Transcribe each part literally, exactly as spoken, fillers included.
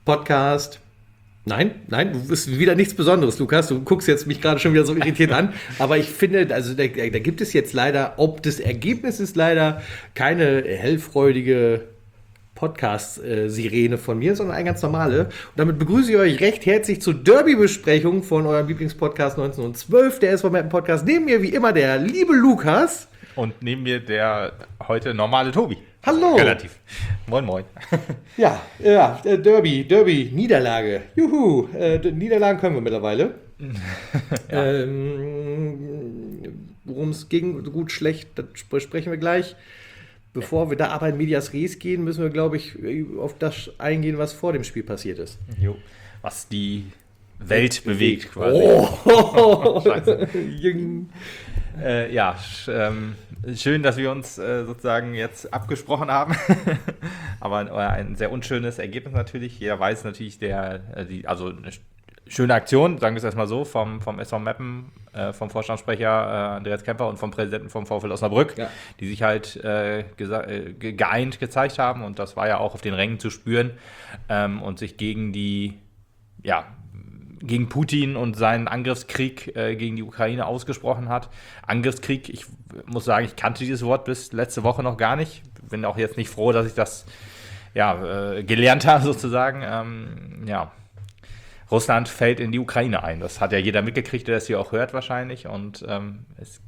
Podcast. Nein, nein, du bist wieder nichts Besonderes, Lukas. Du guckst jetzt mich gerade schon wieder so irritiert an. Aber ich finde, also da, da gibt es jetzt leider, ob des Ergebnisses leider keine hellfreudige Podcast-Sirene von mir, sondern eine ganz normale. Und damit begrüße ich euch recht herzlich zur Derby-Besprechung von eurem Lieblingspodcast neunzehnhundertzwölf, der S V Meppen Podcast. Neben mir wie immer der liebe Lukas. Und neben mir der heute normale Tobi. Hallo. Relativ. Moin, moin. Ja, ja, Derby, Derby, Niederlage. Juhu, äh, Niederlagen können wir mittlerweile. Ja. Ähm, worum es ging, gut, schlecht, das besprechen wir gleich. Bevor wir da aber in Medias Res gehen, müssen wir, glaube ich, auf das eingehen, was vor dem Spiel passiert ist. Jo. Was die Welt bewegt, quasi. Oh! äh, ja, sch, ähm, schön, dass wir uns äh, sozusagen jetzt abgesprochen haben. Aber äh, ein sehr unschönes Ergebnis natürlich. Jeder weiß natürlich, der, äh, die, also eine schöne Aktion, sagen wir es erstmal so, vom, vom S V Meppen, äh, vom Vorstandssprecher äh, Andreas Kemper und vom Präsidenten vom VfL Osnabrück, ja. Die sich halt äh, gesa- äh, geeint gezeigt haben. Und das war ja auch auf den Rängen zu spüren ähm, und sich gegen die, ja, gegen Putin und seinen Angriffskrieg äh, gegen die Ukraine ausgesprochen hat. Angriffskrieg, ich muss sagen, ich kannte dieses Wort bis letzte Woche noch gar nicht. Bin auch jetzt nicht froh, dass ich das ja, äh, gelernt habe sozusagen. Ähm, ja, Russland fällt in die Ukraine ein. Das hat ja jeder mitgekriegt, der das hier auch hört wahrscheinlich. Und ähm, es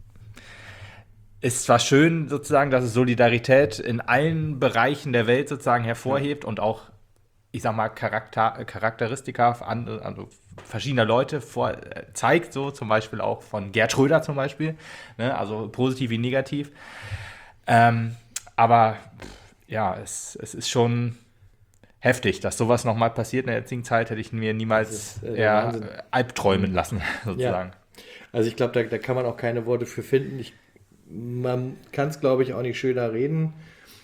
ist zwar schön sozusagen, dass es Solidarität in allen Bereichen der Welt sozusagen hervorhebt, ja, und auch, ich sag mal, Charakter, Charakteristika also verschiedener Leute vor, zeigt, so zum Beispiel auch von Gerd Schröder zum Beispiel, ne, also positiv wie negativ. Ähm, aber ja, es, es ist schon heftig, dass sowas nochmal passiert in der jetzigen Zeit, hätte ich mir niemals ist, äh, eher albträumen lassen, sozusagen. Ja. Also ich glaube, da, da kann man auch keine Worte für finden. Ich, man kann es, glaube ich, auch nicht schöner reden,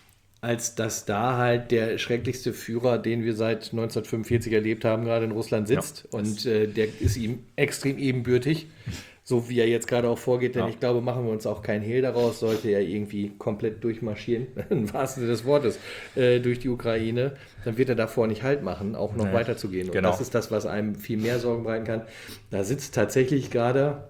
als dass da halt der schrecklichste Führer, den wir seit neunzehnhundertfünfundvierzig erlebt haben, gerade in Russland sitzt. Ja, und äh, der ist ihm extrem ebenbürtig, so wie er jetzt gerade auch vorgeht. Denn ja, ich glaube, machen wir uns auch keinen Hehl daraus, sollte er irgendwie komplett durchmarschieren, im wahrsten Sinne des Wortes, äh, durch die Ukraine, dann wird er davor nicht Halt machen, auch noch nee, weiterzugehen. Und genau, das ist das, was einem viel mehr Sorgen bereiten kann. Da sitzt tatsächlich gerade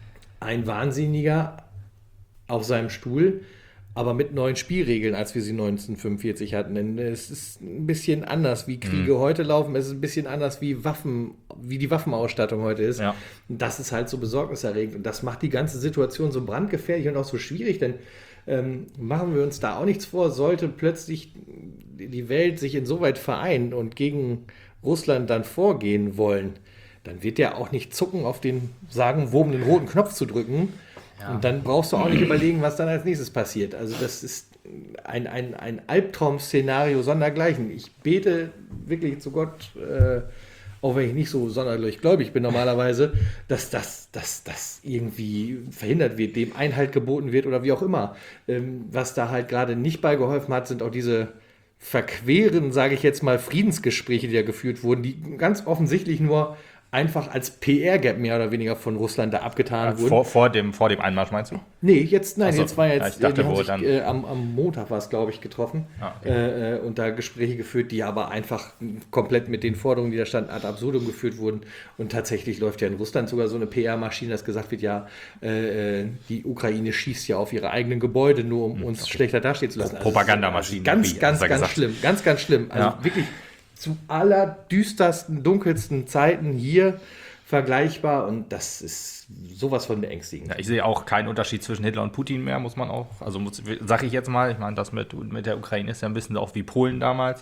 ein Wahnsinniger auf seinem Stuhl, aber mit neuen Spielregeln, als wir sie neunzehnhundertfünfundvierzig hatten. Denn es ist ein bisschen anders, wie Kriege mhm. heute laufen. Es ist ein bisschen anders, wie Waffen, wie die Waffenausstattung heute ist. Ja. Und das ist halt so besorgniserregend. Und das macht die ganze Situation so brandgefährlich und auch so schwierig. Denn ähm, machen wir uns da auch nichts vor, sollte plötzlich die Welt sich insoweit vereinen und gegen Russland dann vorgehen wollen, dann wird der auch nicht zucken, auf den sagenwobenen roten Knopf zu drücken. Ja. Und dann brauchst du auch nicht überlegen, was dann als nächstes passiert. Also das ist ein, ein, ein Albtraum-Szenario sondergleichen. Ich bete wirklich zu Gott, äh, auch wenn ich nicht so sonderlich gläubig bin normalerweise, dass das dass, dass irgendwie verhindert wird, dem Einhalt geboten wird oder wie auch immer. Ähm, was da halt gerade nicht bei geholfen hat, sind auch diese verqueren, sage ich jetzt mal, Friedensgespräche, die da geführt wurden, die ganz offensichtlich nur einfach als P R-Gap mehr oder weniger von Russland da abgetan ja, wurden. Vor, vor, dem, vor dem Einmarsch meinst du? Nee, jetzt, nein, so, jetzt war jetzt, ja, ich dachte, die haben wo sich, dann äh, am, am Montag war es, glaube ich, getroffen ah, okay. äh, und da Gespräche geführt, die aber einfach komplett mit den Forderungen, die da standen, ad absurdum geführt wurden. Und tatsächlich läuft ja in Russland sogar so eine P R-Maschine, dass gesagt wird, ja, äh, die Ukraine schießt ja auf ihre eigenen Gebäude, nur um uns okay. schlechter dastehen zu lassen. Also Propagandamaschine. Ganz, ganz, ganz gesagt. schlimm. Ganz, ganz schlimm. Also ja. wirklich zu allerdüstersten, dunkelsten Zeiten hier vergleichbar und das ist sowas von beängstigend. Ja, ich sehe auch keinen Unterschied zwischen Hitler und Putin mehr, muss man auch, also sage ich jetzt mal, ich meine, das mit, mit der Ukraine ist ja ein bisschen auch wie Polen damals,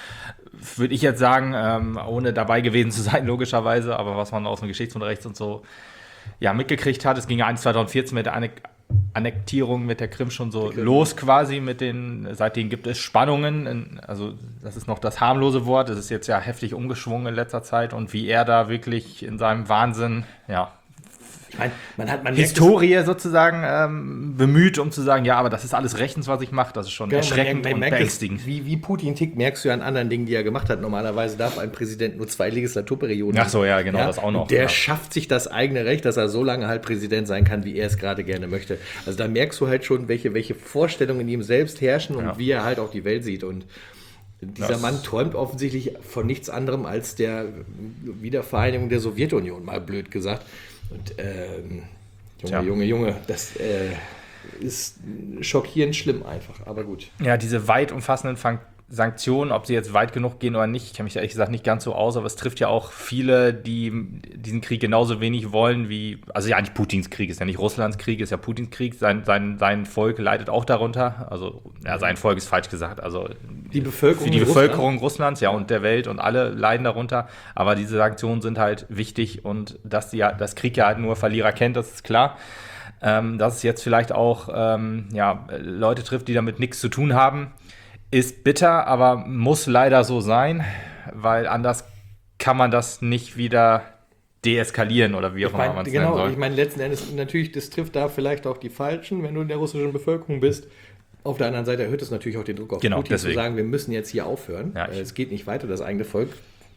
würde ich jetzt sagen, ähm, ohne dabei gewesen zu sein, logischerweise, aber was man aus dem Geschichtsunterricht und so ja, mitgekriegt hat, es ging ja zweitausendvierzehn mit der Anne- Annektierung mit der Krim schon so los quasi, mit den, seitdem gibt es Spannungen, also das ist noch das harmlose Wort, das ist jetzt ja heftig umgeschwungen in letzter Zeit und wie er da wirklich in seinem Wahnsinn, ja, ich meine, man hat man Historie sozusagen ähm, bemüht, um zu sagen, ja, aber das ist alles rechtens, was ich mache, das ist schon genau, erschreckend man, man, man und beängstigend. Es, wie, wie Putin tickt, merkst du ja an anderen Dingen, die er gemacht hat. Normalerweise darf ein Präsident nur zwei Legislaturperioden. Ach so, ja, genau, ja, das auch noch. Der ja. schafft sich das eigene Recht, dass er so lange halt Präsident sein kann, wie er es gerade gerne möchte. Also da merkst du halt schon, welche, welche Vorstellungen in ihm selbst herrschen und ja. wie er halt auch die Welt sieht und Dieser Das- Mann träumt offensichtlich von nichts anderem als der Wiedervereinigung der Sowjetunion, mal blöd gesagt. Und ähm, Junge, Tja. Junge, Junge, das äh, ist schockierend schlimm einfach, aber gut. Ja, diese weit umfassenden Fun- Sanktionen, ob sie jetzt weit genug gehen oder nicht, ich kenne mich da ehrlich gesagt nicht ganz so aus, aber es trifft ja auch viele, die diesen Krieg genauso wenig wollen wie, also ja nicht Putins Krieg, ist ja nicht Russlands Krieg, ist ja Putins Krieg, sein, sein, sein Volk leidet auch darunter, also ja, sein Volk ist falsch gesagt, also Die Bevölkerung für die in Bevölkerung Russlands, ja, und der Welt und alle leiden darunter, aber diese Sanktionen sind halt wichtig und dass die ja, das Krieg ja halt nur Verlierer kennt, das ist klar. Ähm, dass es jetzt vielleicht auch ähm, ja, Leute trifft, die damit nichts zu tun haben, ist bitter, aber muss leider so sein, weil anders kann man das nicht wieder deeskalieren oder wie auch Ich immer meine, man es nennen genau, soll. ich meine, letzten Endes natürlich, das trifft da vielleicht auch die Falschen, wenn du in der russischen Bevölkerung bist. Auf der anderen Seite erhöht es natürlich auch den Druck auf Genau, Putin deswegen. zu sagen, wir müssen jetzt hier aufhören. Ja, Äh, ich- es geht nicht weiter, das eigene Volk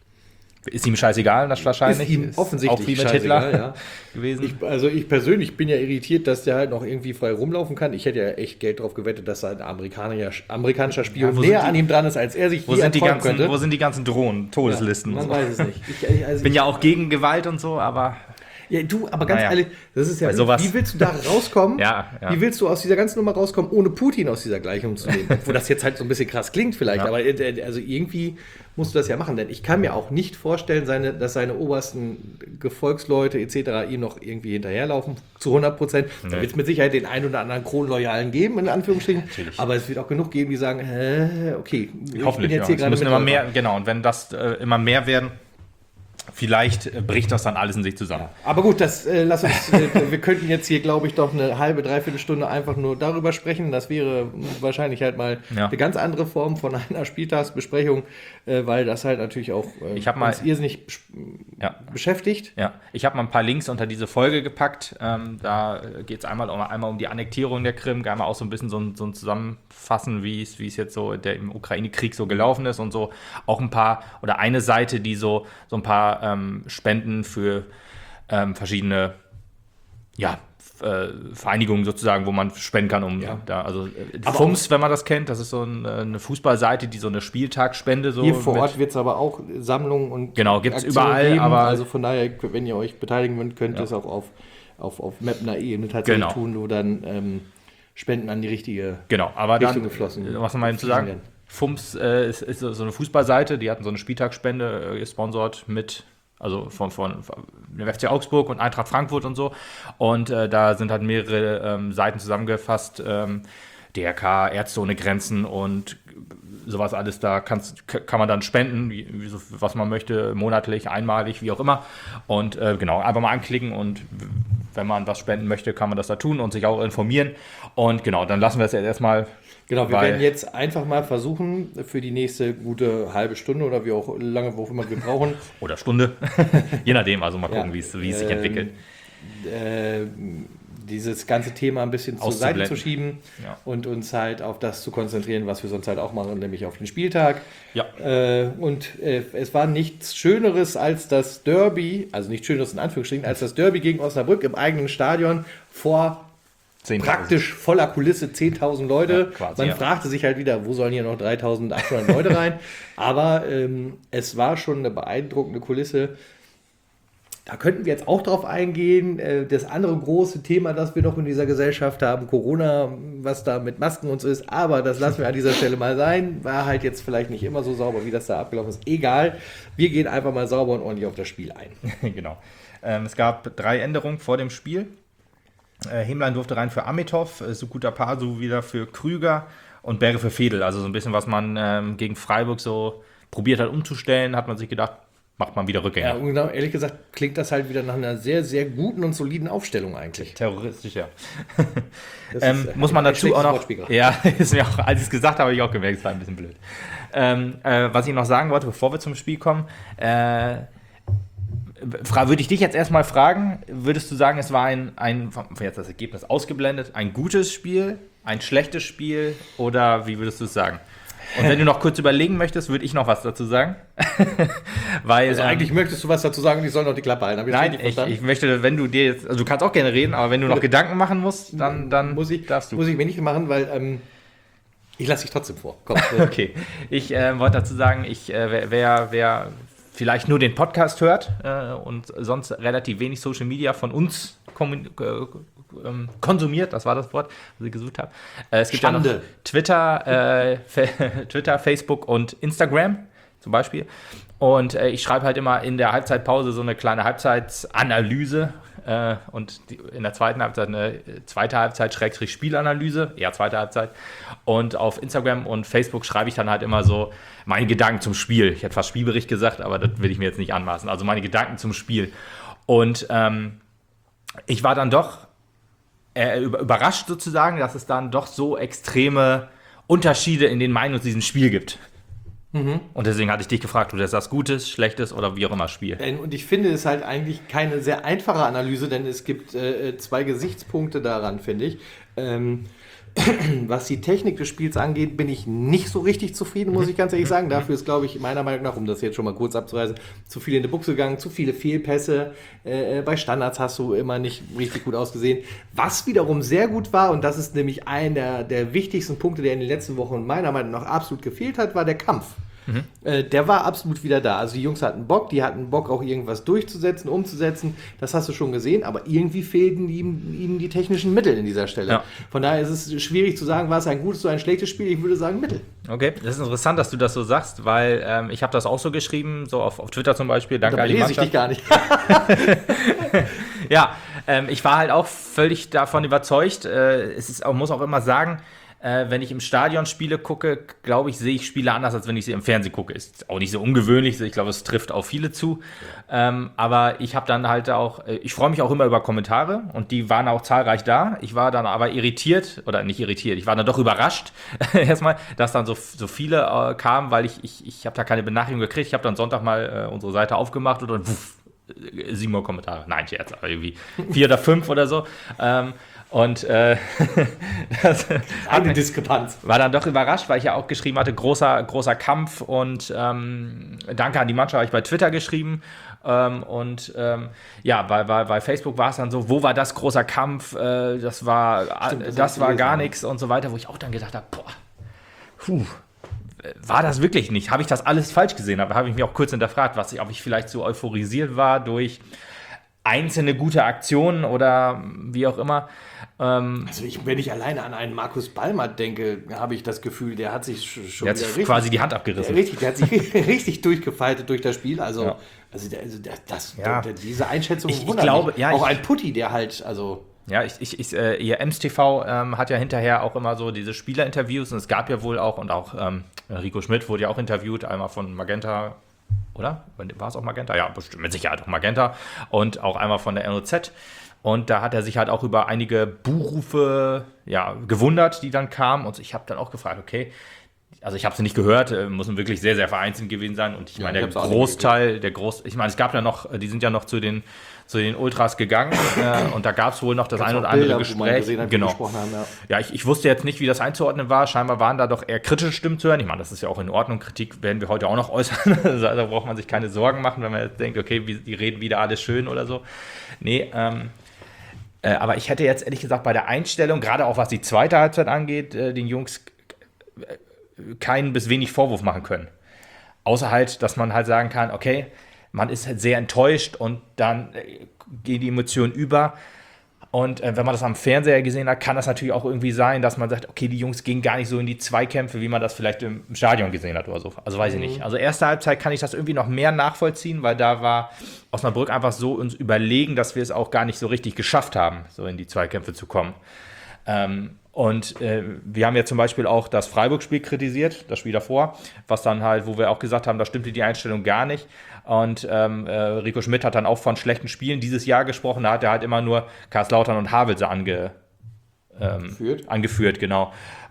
Ist ihm scheißegal, das wahrscheinlich. ist ihm offensichtlich auch wie mit scheißegal, Hitler ja. gewesen. Ich, also ich persönlich bin ja irritiert, dass der halt noch irgendwie frei rumlaufen kann. Ich hätte ja echt Geld drauf gewettet, dass ein Amerikaner, amerikanischer Spion Ja, wo sind näher die- an ihm dran ist, als er sich wo, je sind die erträumen ganzen, könnte. wo sind die ganzen Drohnen, Todeslisten Ja, und man so? weiß es nicht. Ich, also Ich bin ich, ja auch gegen Gewalt und so, aber ja, du, aber ganz Naja. ehrlich, das ist ja, Bei sowas- wie willst du da rauskommen? Ja, ja. Wie willst du aus dieser ganzen Nummer rauskommen, ohne Putin aus dieser Gleichung zu nehmen? Wo das jetzt halt so ein bisschen krass klingt vielleicht, Ja. aber äh, also irgendwie musst du das ja machen, denn ich kann mir auch nicht vorstellen, seine, dass seine obersten Gefolgsleute et cetera ihm noch irgendwie hinterherlaufen, zu hundert Prozent. Da Nee. wird es mit Sicherheit den einen oder anderen Kronloyalen geben, in Anführungsstrichen, Natürlich. aber es wird auch genug geben, die sagen, äh, okay, ich hoffentlich. bin jetzt Ja. hier Es gerade müssen mit immer dabei. mehr, genau, und wenn das äh, immer mehr werden, vielleicht äh, bricht das dann alles in sich zusammen. Aber gut, das äh, lass uns, äh, wir könnten jetzt hier, glaube ich, doch eine halbe, dreiviertel Stunde einfach nur darüber sprechen. Das wäre wahrscheinlich halt mal Ja. eine ganz andere Form von einer Spieltagsbesprechung, äh, weil das halt natürlich auch äh, Ich hab mal- uns irrsinnig besch- Ja. beschäftigt. Ja, ich habe mal ein paar Links unter diese Folge gepackt. Ähm, da geht es einmal um, einmal um die Annektierung der Krim, einmal auch so ein bisschen so ein, so ein Zusammenfassen, wie es wie es jetzt so der im Ukraine-Krieg so gelaufen ist und so auch ein paar oder eine Seite, die so, so ein paar ähm, Spenden für ähm, verschiedene ja, äh, Vereinigungen sozusagen, wo man spenden kann, um Ja. da, also äh, Aber F U M S, wenn man das kennt, das ist so ein, äh, eine Fußballseite, die so eine Spieltagsspende so Hier vor mit- Ort wird es aber auch Sammlungen und Genau, gibt's Aktionen überall, aber- also von daher, wenn ihr euch beteiligen wollt, könnt ihr Ja. es auch auf, auf, auf Mapner Ebene tatsächlich Genau. tun, wo dann ähm, Spenden an die richtige Genau, aber Richtung dann, geflossen. äh, was noch mal eben zu sagen, Fließen F U M S äh, ist, ist so eine Fußballseite, die hatten so eine Spieltagsspende, äh, gesponsert mit, also von, von, von dem F C Augsburg und Eintracht Frankfurt und so. Und äh, da sind halt mehrere ähm, Seiten zusammengefasst, ähm, D R K, Ärzte ohne Grenzen und sowas alles, da kannst, k- kann man dann spenden, wie, wie so, was man möchte, monatlich, einmalig, wie auch immer. Und äh, genau, einfach mal anklicken und w- wenn man was spenden möchte, kann man das da tun und sich auch informieren. Und genau, dann lassen wir es jetzt erstmal. Genau, wir weil- werden jetzt einfach mal versuchen, für die nächste gute halbe Stunde oder wie auch lange, wo auch immer wir brauchen, Oder Stunde, je nachdem, also mal gucken, Ja, wie es wie es sich ähm, entwickelt. äh, dieses ganze Thema ein bisschen zur Seite Auszublenden. zu schieben Ja. und uns halt auf das zu konzentrieren, was wir sonst halt auch machen, nämlich auf den Spieltag. Ja. Äh, und äh, es war nichts Schöneres als das Derby, also nicht Schöneres in Anführungsstrichen, als das Derby gegen Osnabrück im eigenen Stadion vor zehntausend. praktisch voller Kulisse, zehntausend Leute. Ja, quasi, Man ja. fragte sich halt wieder, wo sollen hier noch dreitausendachthundert Leute rein? Aber ähm, es war schon eine beeindruckende Kulisse. Da könnten wir jetzt auch drauf eingehen. Äh, Das andere große Thema, das wir noch in dieser Gesellschaft haben, Corona, was da mit Masken und so ist. Aber das lassen wir an dieser Stelle mal sein. War halt jetzt vielleicht nicht immer so sauber, wie das da abgelaufen ist. Egal. Wir gehen einfach mal sauber und ordentlich auf das Spiel ein. Genau. Ähm, es gab drei Änderungen vor dem Spiel. Äh, Hemlein durfte rein für Amitov, äh, Sukuta Pasu wieder für Krüger und Berre für Fedel. Also so ein bisschen, was man ähm, gegen Freiburg so probiert hat umzustellen, hat man sich gedacht, macht man wieder Ja, Rückgänger. und genau, ehrlich gesagt klingt das halt wieder nach einer sehr, sehr guten und soliden Aufstellung eigentlich. Terroristisch, ja. Das ähm, ist, äh, muss man ein dazu schlechtes auch noch. Wortspiel gerade. Ja, ist mir auch, als ich es gesagt habe, habe ich auch gemerkt, es war ein bisschen blöd. Ähm, äh, was ich noch sagen wollte, bevor wir zum Spiel kommen, äh, fra- würde ich dich jetzt erstmal fragen, würdest du sagen, es war ein, ein, jetzt das Ergebnis ausgeblendet, ein gutes Spiel, ein schlechtes Spiel oder wie würdest du es sagen? Und wenn du noch kurz überlegen möchtest, würde ich noch was dazu sagen. Weil, Also ähm, eigentlich möchtest du was dazu sagen und ich soll noch die Klappe halten. Hab ich das Nein, richtig ich, verstanden? ich möchte, wenn du dir jetzt, also du kannst auch gerne reden, aber wenn du noch Gedanken machen musst, dann, dann muss ich, darfst du. muss ich mir nicht machen, weil ähm, Ich lasse dich trotzdem vor. Komm. Okay, ich äh, wollte dazu sagen, ich, äh, wer, wer vielleicht nur den Podcast hört äh, und sonst relativ wenig Social Media von uns kommun- äh, ähm, konsumiert, das war das Wort, was ich gesucht habe. Äh, es gibt Schande. ja noch Twitter, äh, Fe- Twitter, Facebook und Instagram zum Beispiel. Und äh, ich schreibe halt immer in der Halbzeitpause so eine kleine Halbzeitsanalyse äh, und die, in der zweiten Halbzeit eine zweite Halbzeit Schrägstrich Spielanalyse, eher zweite Halbzeit. Und auf Instagram und Facebook schreibe ich dann halt immer so meine Gedanken zum Spiel. Ich hätte fast Spielbericht gesagt, aber das will ich mir jetzt nicht anmaßen. Also meine Gedanken zum Spiel. Und ähm, ich war dann doch äh, überrascht sozusagen, dass es dann doch so extreme Unterschiede in den Meinungen zu diesem Spiel gibt. Mhm. Und deswegen hatte ich dich gefragt, du das das Gutes, Schlechtes oder wie auch immer Spiel. Und ich finde es halt eigentlich keine sehr einfache Analyse, denn es gibt äh, zwei Gesichtspunkte daran, finde ich. Ähm, was die Technik des Spiels angeht, bin ich nicht so richtig zufrieden, muss ich ganz ehrlich sagen. Dafür ist, glaube ich, meiner Meinung nach, um das jetzt schon mal kurz abzureißen, zu viel in die Buchse gegangen, zu viele Fehlpässe. Äh, bei Standards hast du immer nicht richtig gut ausgesehen. Was wiederum sehr gut war, und das ist nämlich einer der wichtigsten Punkte, der in den letzten Wochen meiner Meinung nach absolut gefehlt hat, war der Kampf. Mhm. Äh, der war absolut wieder da. Also die Jungs hatten Bock, die hatten Bock auch irgendwas durchzusetzen, umzusetzen. Das hast du schon gesehen, aber irgendwie fehlten ihm, ihm die technischen Mittel in dieser Stelle. Ja. Von daher ist es schwierig zu sagen, war es ein gutes oder ein schlechtes Spiel. Ich würde sagen Mittel. Okay, das ist interessant, dass du das so sagst, weil ähm, ich habe das auch so geschrieben, so auf, auf Twitter zum Beispiel. Danke an die Mannschaft. Lese ich dich gar nicht. Ja, ähm, ich war halt auch völlig davon überzeugt. Äh, es ist, muss auch immer sagen, Äh, wenn ich im Stadion Spiele gucke, glaube ich, sehe ich Spiele anders, als wenn ich sie im Fernsehen gucke. Ist auch nicht so ungewöhnlich, ich glaube, es trifft auch viele zu. Ja. Ähm, aber ich habe dann halt auch, ich freue mich auch immer über Kommentare und die waren auch zahlreich da. Ich war dann aber irritiert, oder nicht irritiert, ich war dann doch überrascht, erstmal, dass dann so, so viele äh, kamen, weil ich, ich, ich habe da keine Benachrichtigung gekriegt. Ich habe dann Sonntag mal äh, unsere Seite aufgemacht und dann wuff, sieben Uhr Kommentare. Nein, Scherz, aber irgendwie vier oder fünf oder so. Ähm, Und äh, das eine Diskrepanz. War dann doch überrascht, weil ich ja auch geschrieben hatte, großer, großer Kampf und ähm, danke an die Mannschaft, habe ich bei Twitter geschrieben. Ähm, und ähm, ja, bei, bei, bei Facebook war es dann so, wo war das großer Kampf? Äh, das war, Stimmt, das das war gar nichts und so weiter, wo ich auch dann gedacht habe, boah, puh, war das wirklich nicht? Habe ich das alles falsch gesehen? Da habe ich mich auch kurz hinterfragt, was ich, ob ich vielleicht so euphorisiert war durch einzelne gute Aktionen oder wie auch immer. Ähm, also ich, wenn ich alleine an einen Markus Ballmer denke, habe ich das Gefühl, der hat sich schon der hat sich richtig, quasi die Hand abgerissen. Der, richtig, der hat sich richtig durchgefaltet durch das Spiel. Also, ja. also, der, also der, das, ja. der, diese Einschätzung ich, ich glaube, ja, auch ich, ein Putti, der halt, also... Ja, ich, ich, ich äh, ihr Ems T V ähm, hat ja hinterher auch immer so diese Spielerinterviews und es gab ja wohl auch, und auch ähm, Rico Schmidt wurde ja auch interviewt, einmal von Magenta, oder? War es auch Magenta? Ja, bestimmt, mit Sicherheit auch Magenta und auch einmal von der N O Z. Und da hat er sich halt auch über einige Buchrufe ja, gewundert, die dann kamen. Und ich habe dann auch gefragt, okay, also ich habe sie nicht gehört, müssen wirklich sehr, sehr vereinzelt gewesen sein. Und ich ja, meine, der Großteil, der Groß, ich meine, es gab ja noch, die sind ja noch zu den, zu den Ultras gegangen äh, und da gab es wohl noch das ein oder andere Bilder, Gespräch. Gesehen hat, genau. Haben, ja, ja ich, ich wusste jetzt nicht, wie das einzuordnen war. Scheinbar waren da doch eher kritische Stimmen zu hören. Ich meine, das ist ja auch in Ordnung. Kritik werden wir heute auch noch äußern. Da braucht man sich keine Sorgen machen, wenn man jetzt denkt, okay, die reden wieder alles schön oder so. Nee, ähm, äh, aber ich hätte jetzt ehrlich gesagt bei der Einstellung, gerade auch was die zweite Halbzeit angeht, äh, den Jungs keinen bis wenig Vorwurf machen können. Außer halt, dass man halt sagen kann, okay, man ist halt sehr enttäuscht und dann äh, gehen die Emotionen über. Und äh, wenn man das am Fernseher gesehen hat, kann das natürlich auch irgendwie sein, dass man sagt, okay, die Jungs gehen gar nicht so in die Zweikämpfe, wie man das vielleicht im, im Stadion gesehen hat oder so. Also weiß mhm. ich nicht. Also erste Halbzeit kann ich das irgendwie noch mehr nachvollziehen, weil da war Osnabrück einfach so uns überlegen, dass wir es auch gar nicht so richtig geschafft haben, so in die Zweikämpfe zu kommen. Ähm, Und äh, wir haben ja zum Beispiel auch das Freiburg-Spiel kritisiert, das Spiel davor, was dann halt, wo wir auch gesagt haben, da stimmte die Einstellung gar nicht. Und ähm, äh, Rico Schmidt hat dann auch von schlechten Spielen dieses Jahr gesprochen, da hat er halt immer nur Karlslautern und Havelse ange, ähm, angeführt, genau.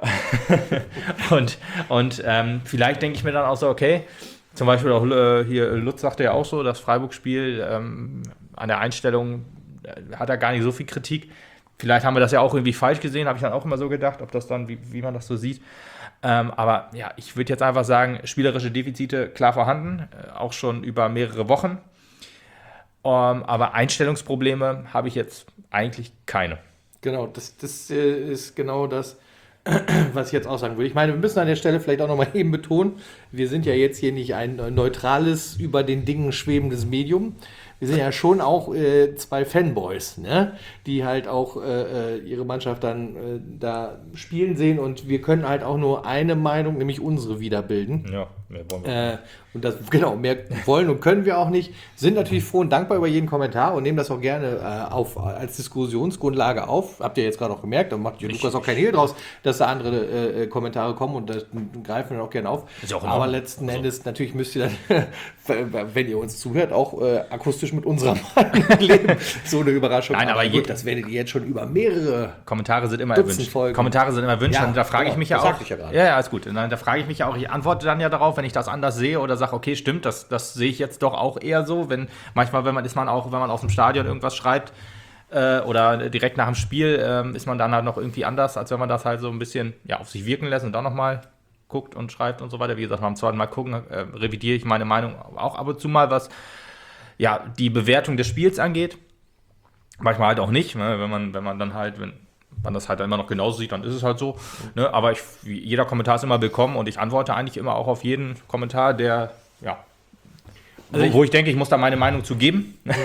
und und ähm, vielleicht denke ich mir dann auch so, okay, zum Beispiel auch äh, hier Lutz sagte ja auch so, das Freiburg-Spiel ähm, an der Einstellung äh, hat er gar nicht so viel Kritik. Vielleicht haben wir das ja auch irgendwie falsch gesehen, habe ich dann auch immer so gedacht, ob das dann, wie, wie man das so sieht. Ähm, aber ja, ich würde jetzt einfach sagen, spielerische Defizite klar vorhanden, äh, auch schon über mehrere Wochen. Ähm, aber Einstellungsprobleme habe ich jetzt eigentlich keine. Genau, das, das äh, ist genau das, was ich jetzt auch sagen würde. Ich meine, wir müssen an der Stelle vielleicht auch nochmal eben betonen, wir sind ja jetzt hier nicht ein neutrales, über den Dingen schwebendes Medium. Wir sind ja schon auch äh, zwei Fanboys, ne? Die halt auch äh, ihre Mannschaft dann äh, da spielen sehen und wir können halt auch nur eine Meinung, nämlich unsere, wiederbilden. Ja, mehr wollen wir. Äh, und das, genau, mehr wollen und können wir auch nicht. Sind natürlich froh und dankbar über jeden Kommentar und nehmen das auch gerne äh, auf, als Diskussionsgrundlage auf. Habt ihr jetzt gerade auch gemerkt, da macht Lukas auch kein Hehl draus, dass da andere äh, Kommentare kommen und das greifen wir dann auch gerne auf. Ist ja auch Aber letzten also. Endes, natürlich müsst ihr dann, wenn ihr uns zuhört, auch äh, akustisch mit unserer Meinung leben. So eine Überraschung. Nein, aber, aber gut, das werdet ihr jetzt schon über mehrere Kommentare sind immer erwünscht. Folgen. Kommentare sind immer erwünscht. Ja, und da frage genau, ich mich ja auch. Ich ja, ja, ja, ist gut. Dann, da frage ich mich ja auch. Ich antworte dann ja darauf, wenn ich das anders sehe oder sage, okay, stimmt, das, das sehe ich jetzt doch auch eher so. Wenn manchmal, wenn man ist man auch, wenn man aus dem Stadion irgendwas schreibt äh, oder direkt nach dem Spiel, äh, ist man dann halt noch irgendwie anders, als wenn man das halt so ein bisschen ja auf sich wirken lässt und dann nochmal guckt und schreibt und so weiter. Wie gesagt, beim zweiten Mal gucken, äh, revidiere ich meine Meinung auch ab und zu mal, was ja die Bewertung des Spiels angeht. Manchmal halt auch nicht, ne? wenn man wenn man dann halt, wenn man das halt immer noch genauso sieht, dann ist es halt so. Ne? Aber ich, jeder Kommentar ist immer willkommen und ich antworte eigentlich immer auch auf jeden Kommentar, der, ja, also wo, ich, wo ich denke, ich muss da meine Meinung zu geben. Mhm.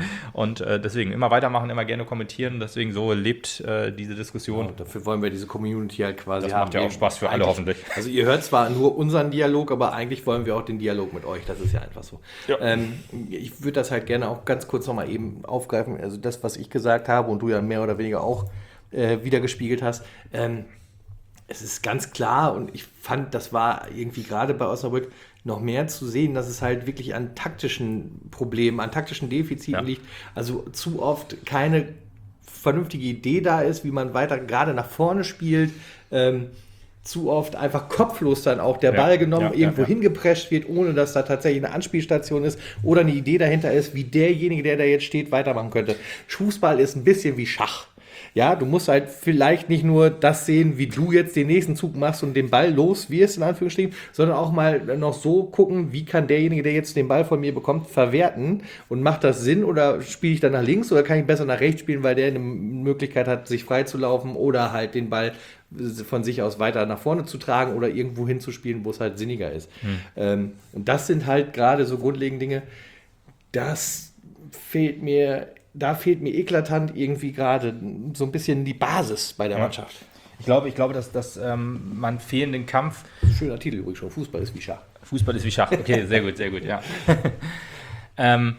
Und äh, deswegen immer weitermachen, immer gerne kommentieren. Deswegen so lebt äh, diese Diskussion. Ja, dafür wollen wir diese Community halt quasi das haben. Das macht ja auch Spaß für alle hoffentlich. Also ihr hört zwar nur unseren Dialog, aber eigentlich wollen wir auch den Dialog mit euch. Das ist ja einfach so. Ja. Ähm, ich würde das halt gerne auch ganz kurz nochmal eben aufgreifen. Also das, was ich gesagt habe und du ja mehr oder weniger auch äh, wieder gespiegelt hast. Ähm, es ist ganz klar und ich fand, das war irgendwie gerade bei Osnabrück noch mehr zu sehen, dass es halt wirklich an taktischen Problemen, an taktischen Defiziten ja. liegt. Also zu oft keine vernünftige Idee da ist, wie man weiter gerade nach vorne spielt. Ähm, zu oft einfach kopflos dann auch der ja. Ball genommen, ja, irgendwo ja, ja. hingeprescht wird, ohne dass da tatsächlich eine Anspielstation ist oder eine Idee dahinter ist, wie derjenige, der da jetzt steht, weitermachen könnte. Fußball ist ein bisschen wie Schach. Ja, du musst halt vielleicht nicht nur das sehen, wie du jetzt den nächsten Zug machst und den Ball los wirst, in Anführungsstrichen, sondern auch mal noch so gucken, wie kann derjenige, der jetzt den Ball von mir bekommt, verwerten und macht das Sinn oder spiele ich dann nach links oder kann ich besser nach rechts spielen, weil der eine Möglichkeit hat, sich frei zu laufen oder halt den Ball von sich aus weiter nach vorne zu tragen oder irgendwo hinzuspielen, wo es halt sinniger ist. Hm. Ähm, und das sind halt gerade so grundlegende Dinge, das fehlt mir Da fehlt mir eklatant irgendwie gerade so ein bisschen die Basis bei der ja. Mannschaft. Ich glaube, ich glaube, dass, dass ähm, man fehlenden Kampf... Schöner Titel übrigens schon, Fußball ist wie Schach. Fußball ist wie Schach, okay, sehr gut, sehr gut, ja. ähm,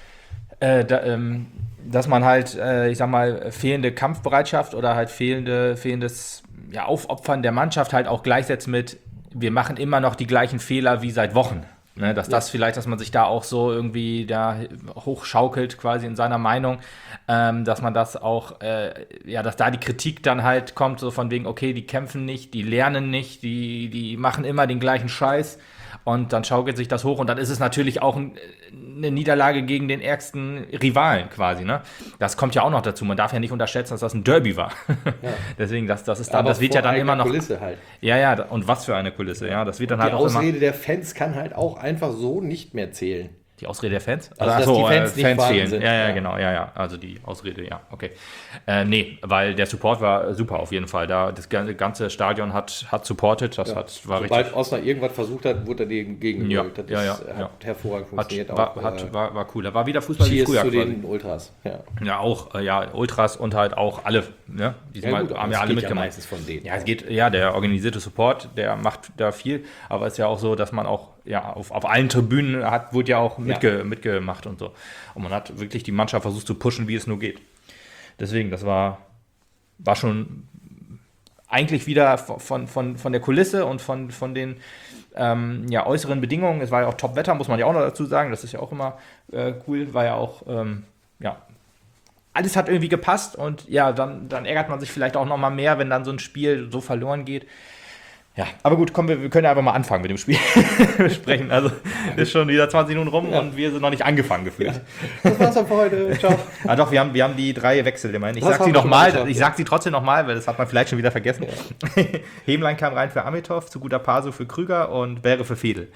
äh, da, ähm, dass man halt, äh, ich sag mal, fehlende Kampfbereitschaft oder halt fehlende, fehlendes ja, Aufopfern der Mannschaft halt auch gleichsetzt mit, wir machen immer noch die gleichen Fehler wie seit Wochen. Ne, dass das ja. vielleicht, dass man sich da auch so irgendwie da hochschaukelt quasi in seiner Meinung, ähm, dass man das auch, äh, ja, dass da die Kritik dann halt kommt, so von wegen, okay, die kämpfen nicht, die lernen nicht, die, die machen immer den gleichen Scheiß und dann schaukelt sich das hoch und dann ist es natürlich auch ein, eine Niederlage gegen den ärgsten Rivalen quasi, ne? Das kommt ja auch noch dazu, man darf ja nicht unterschätzen, dass das ein Derby war. Ja. Deswegen, das, das ist dann, aber das wird ja dann immer noch... Kulisse halt. Ja, ja, und was für eine Kulisse, ja, das wird dann und halt auch immer... Die Ausrede der Fans kann halt auch einfach so nicht mehr zählen. Die Ausrede der Fans? Also, also dass so, die Fans äh, nicht Fans fehlen. Sind. Ja, ja, ja, genau, ja, ja. Also die Ausrede, ja, okay. Äh, nee, weil der Support war super auf jeden Fall. Da, das ganze Stadion hat, hat supportet, das ja. hat, war Sobald richtig. Sobald Osnabrück irgendwas versucht hat, wurde er dagegen ja, das ja, ja, ist, hat ja. hervorragend funktioniert. Hat, war, auch, hat, äh, war, war cool. Da war wieder Fußball wie früher zu quasi. Den Ultras, ja. Ja, auch, äh, ja, Ultras und halt auch alle, ne? Diesmal ja, gut, haben ja alle mitgemacht. Ja, meistens von denen. Ja, es geht, ja, der organisierte Support, der macht da viel, aber es ist ja auch so, dass man auch ja, auf, auf allen Tribünen hat, wurde ja auch mitge, ja. mitgemacht und so. Und man hat wirklich die Mannschaft versucht zu pushen, wie es nur geht. Deswegen, das war, war schon eigentlich wieder von, von, von der Kulisse und von, von den ähm, ja, äußeren Bedingungen. Es war ja auch Top-Wetter, muss man ja auch noch dazu sagen. Das ist ja auch immer äh, cool. War ja auch, ähm, ja, alles hat irgendwie gepasst. Und ja, dann, dann ärgert man sich vielleicht auch noch mal mehr, wenn dann so ein Spiel so verloren geht. Ja, aber gut, komm, wir, wir können ja einfach mal anfangen mit dem Spiel sprechen. Also ist schon wieder zwanzig Minuten rum ja. und wir sind noch nicht angefangen gefühlt. Ja. Das war's dann für heute. Ciao. Ah doch, wir haben, wir haben die drei Wechsel immerhin. Ich das sag sie nochmal, ich sag sie trotzdem nochmal, weil das hat man vielleicht schon wieder vergessen. Ja. Hemlein kam rein für Amitov, zu guter Paso für Krüger und Bäre für Fedel.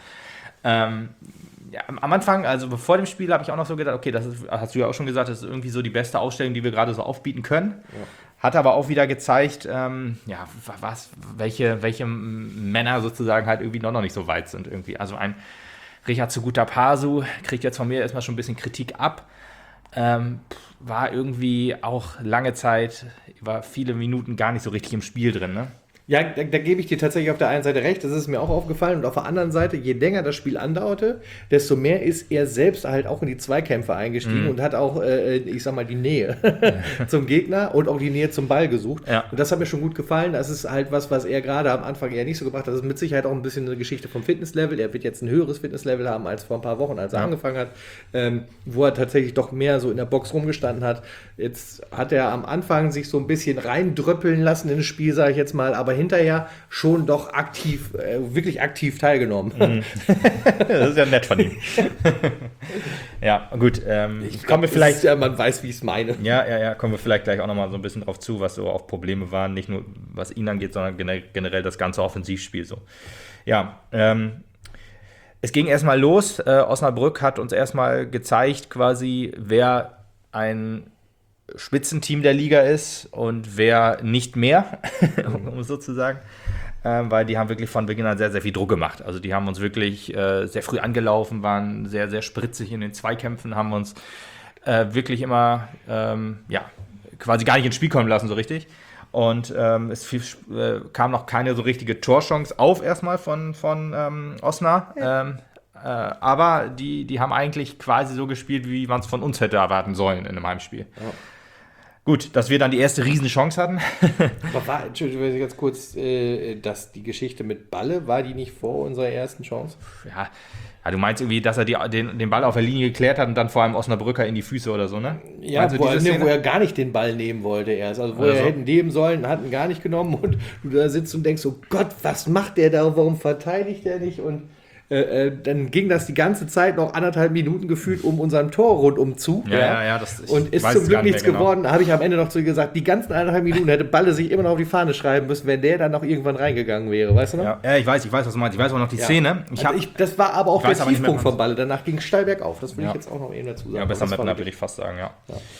Ähm, ja, am Anfang, also vor dem Spiel, habe ich auch noch so gedacht, okay, das ist, hast du ja auch schon gesagt, das ist irgendwie so die beste Ausstellung, die wir gerade so aufbieten können. Ja. Hat aber auch wieder gezeigt, ähm, ja, was, welche, welche Männer sozusagen halt irgendwie noch, noch nicht so weit sind irgendwie. Also ein Richard Sugutapasu kriegt jetzt von mir erstmal schon ein bisschen Kritik ab. Ähm, war irgendwie auch lange Zeit, war viele Minuten gar nicht so richtig im Spiel drin, ne? Ja, da, da gebe ich dir tatsächlich auf der einen Seite recht, das ist mir auch aufgefallen. Und auf der anderen Seite, je länger das Spiel andauerte, desto mehr ist er selbst halt auch in die Zweikämpfe eingestiegen mhm. und hat auch, äh, ich sag mal, die Nähe zum Gegner und auch die Nähe zum Ball gesucht. Ja. Und das hat mir schon gut gefallen. Das ist halt was, was er gerade am Anfang eher nicht so gebracht hat. Das ist mit Sicherheit auch ein bisschen eine Geschichte vom Fitnesslevel. Er wird jetzt ein höheres Fitnesslevel haben als vor ein paar Wochen, als er ja. angefangen hat, ähm, wo er tatsächlich doch mehr so in der Box rumgestanden hat. Jetzt hat er am Anfang sich so ein bisschen reindröppeln lassen in das Spiel, sage ich jetzt mal, aber hinterher schon doch aktiv, äh, wirklich aktiv teilgenommen. Mhm. Das ist ja nett von ihm. Ja, gut. Ähm, ich kommen wir vielleicht, ja, man weiß, wie ich es meine. Ja, ja, ja, kommen wir vielleicht gleich auch nochmal so ein bisschen drauf zu, was so auch Probleme waren, nicht nur was ihn angeht, sondern generell das ganze Offensivspiel so. Ja, ähm, es ging erstmal los. Äh, Osnabrück hat uns erstmal gezeigt, quasi, wer ein Spitzenteam der Liga ist und wer nicht mehr, um es so zu sagen, ähm, weil die haben wirklich von Beginn an sehr, sehr viel Druck gemacht. Also die haben uns wirklich äh, sehr früh angelaufen, waren sehr, sehr spritzig in den Zweikämpfen, haben uns äh, wirklich immer, ähm, ja, quasi gar nicht ins Spiel kommen lassen, so richtig. Und ähm, es viel, äh, kam noch keine so richtige Torchance auf erstmal von, von ähm, Osnabrück. Ja. Ähm, äh, aber die, die haben eigentlich quasi so gespielt, wie man es von uns hätte erwarten sollen in einem Heimspiel. Ja. Gut, dass wir dann die erste Riesenchance hatten. Aber war, Entschuldigung, ganz kurz, äh, dass die Geschichte mit Balle, war die nicht vor unserer ersten Chance? Ja, ja du meinst irgendwie, dass er die, den, den Ball auf der Linie geklärt hat und dann vor allem Osnabrücker in die Füße oder so, ne? Ja, wo er, ne, wo er gar nicht den Ball nehmen wollte erst. Also wo oder er so. hätten nehmen sollen, hat ihn gar nicht genommen und du da sitzt und denkst, oh Gott, was macht der da, warum verteidigt der nicht? Und Äh, äh, dann ging das die ganze Zeit noch anderthalb Minuten gefühlt um unseren Tor rundum zu. Ja, ja, ja. Das, und ist zum Glück nichts genau. geworden. Da habe ich am Ende noch zu ihm gesagt, die ganzen anderthalb Minuten hätte Balle sich immer noch auf die Fahne schreiben müssen, wenn der dann noch irgendwann reingegangen wäre. Weißt du noch? Ja, ja ich weiß, ich weiß, was du meinst. Ich weiß auch noch die ja. Szene. Ich hab, also ich, das war aber auch der Tiefpunkt von Balle. Danach ging es steil bergauf. Das will ja. ich jetzt auch noch eben dazu sagen. Ja, besser Mettner würde ich fast sagen, ja.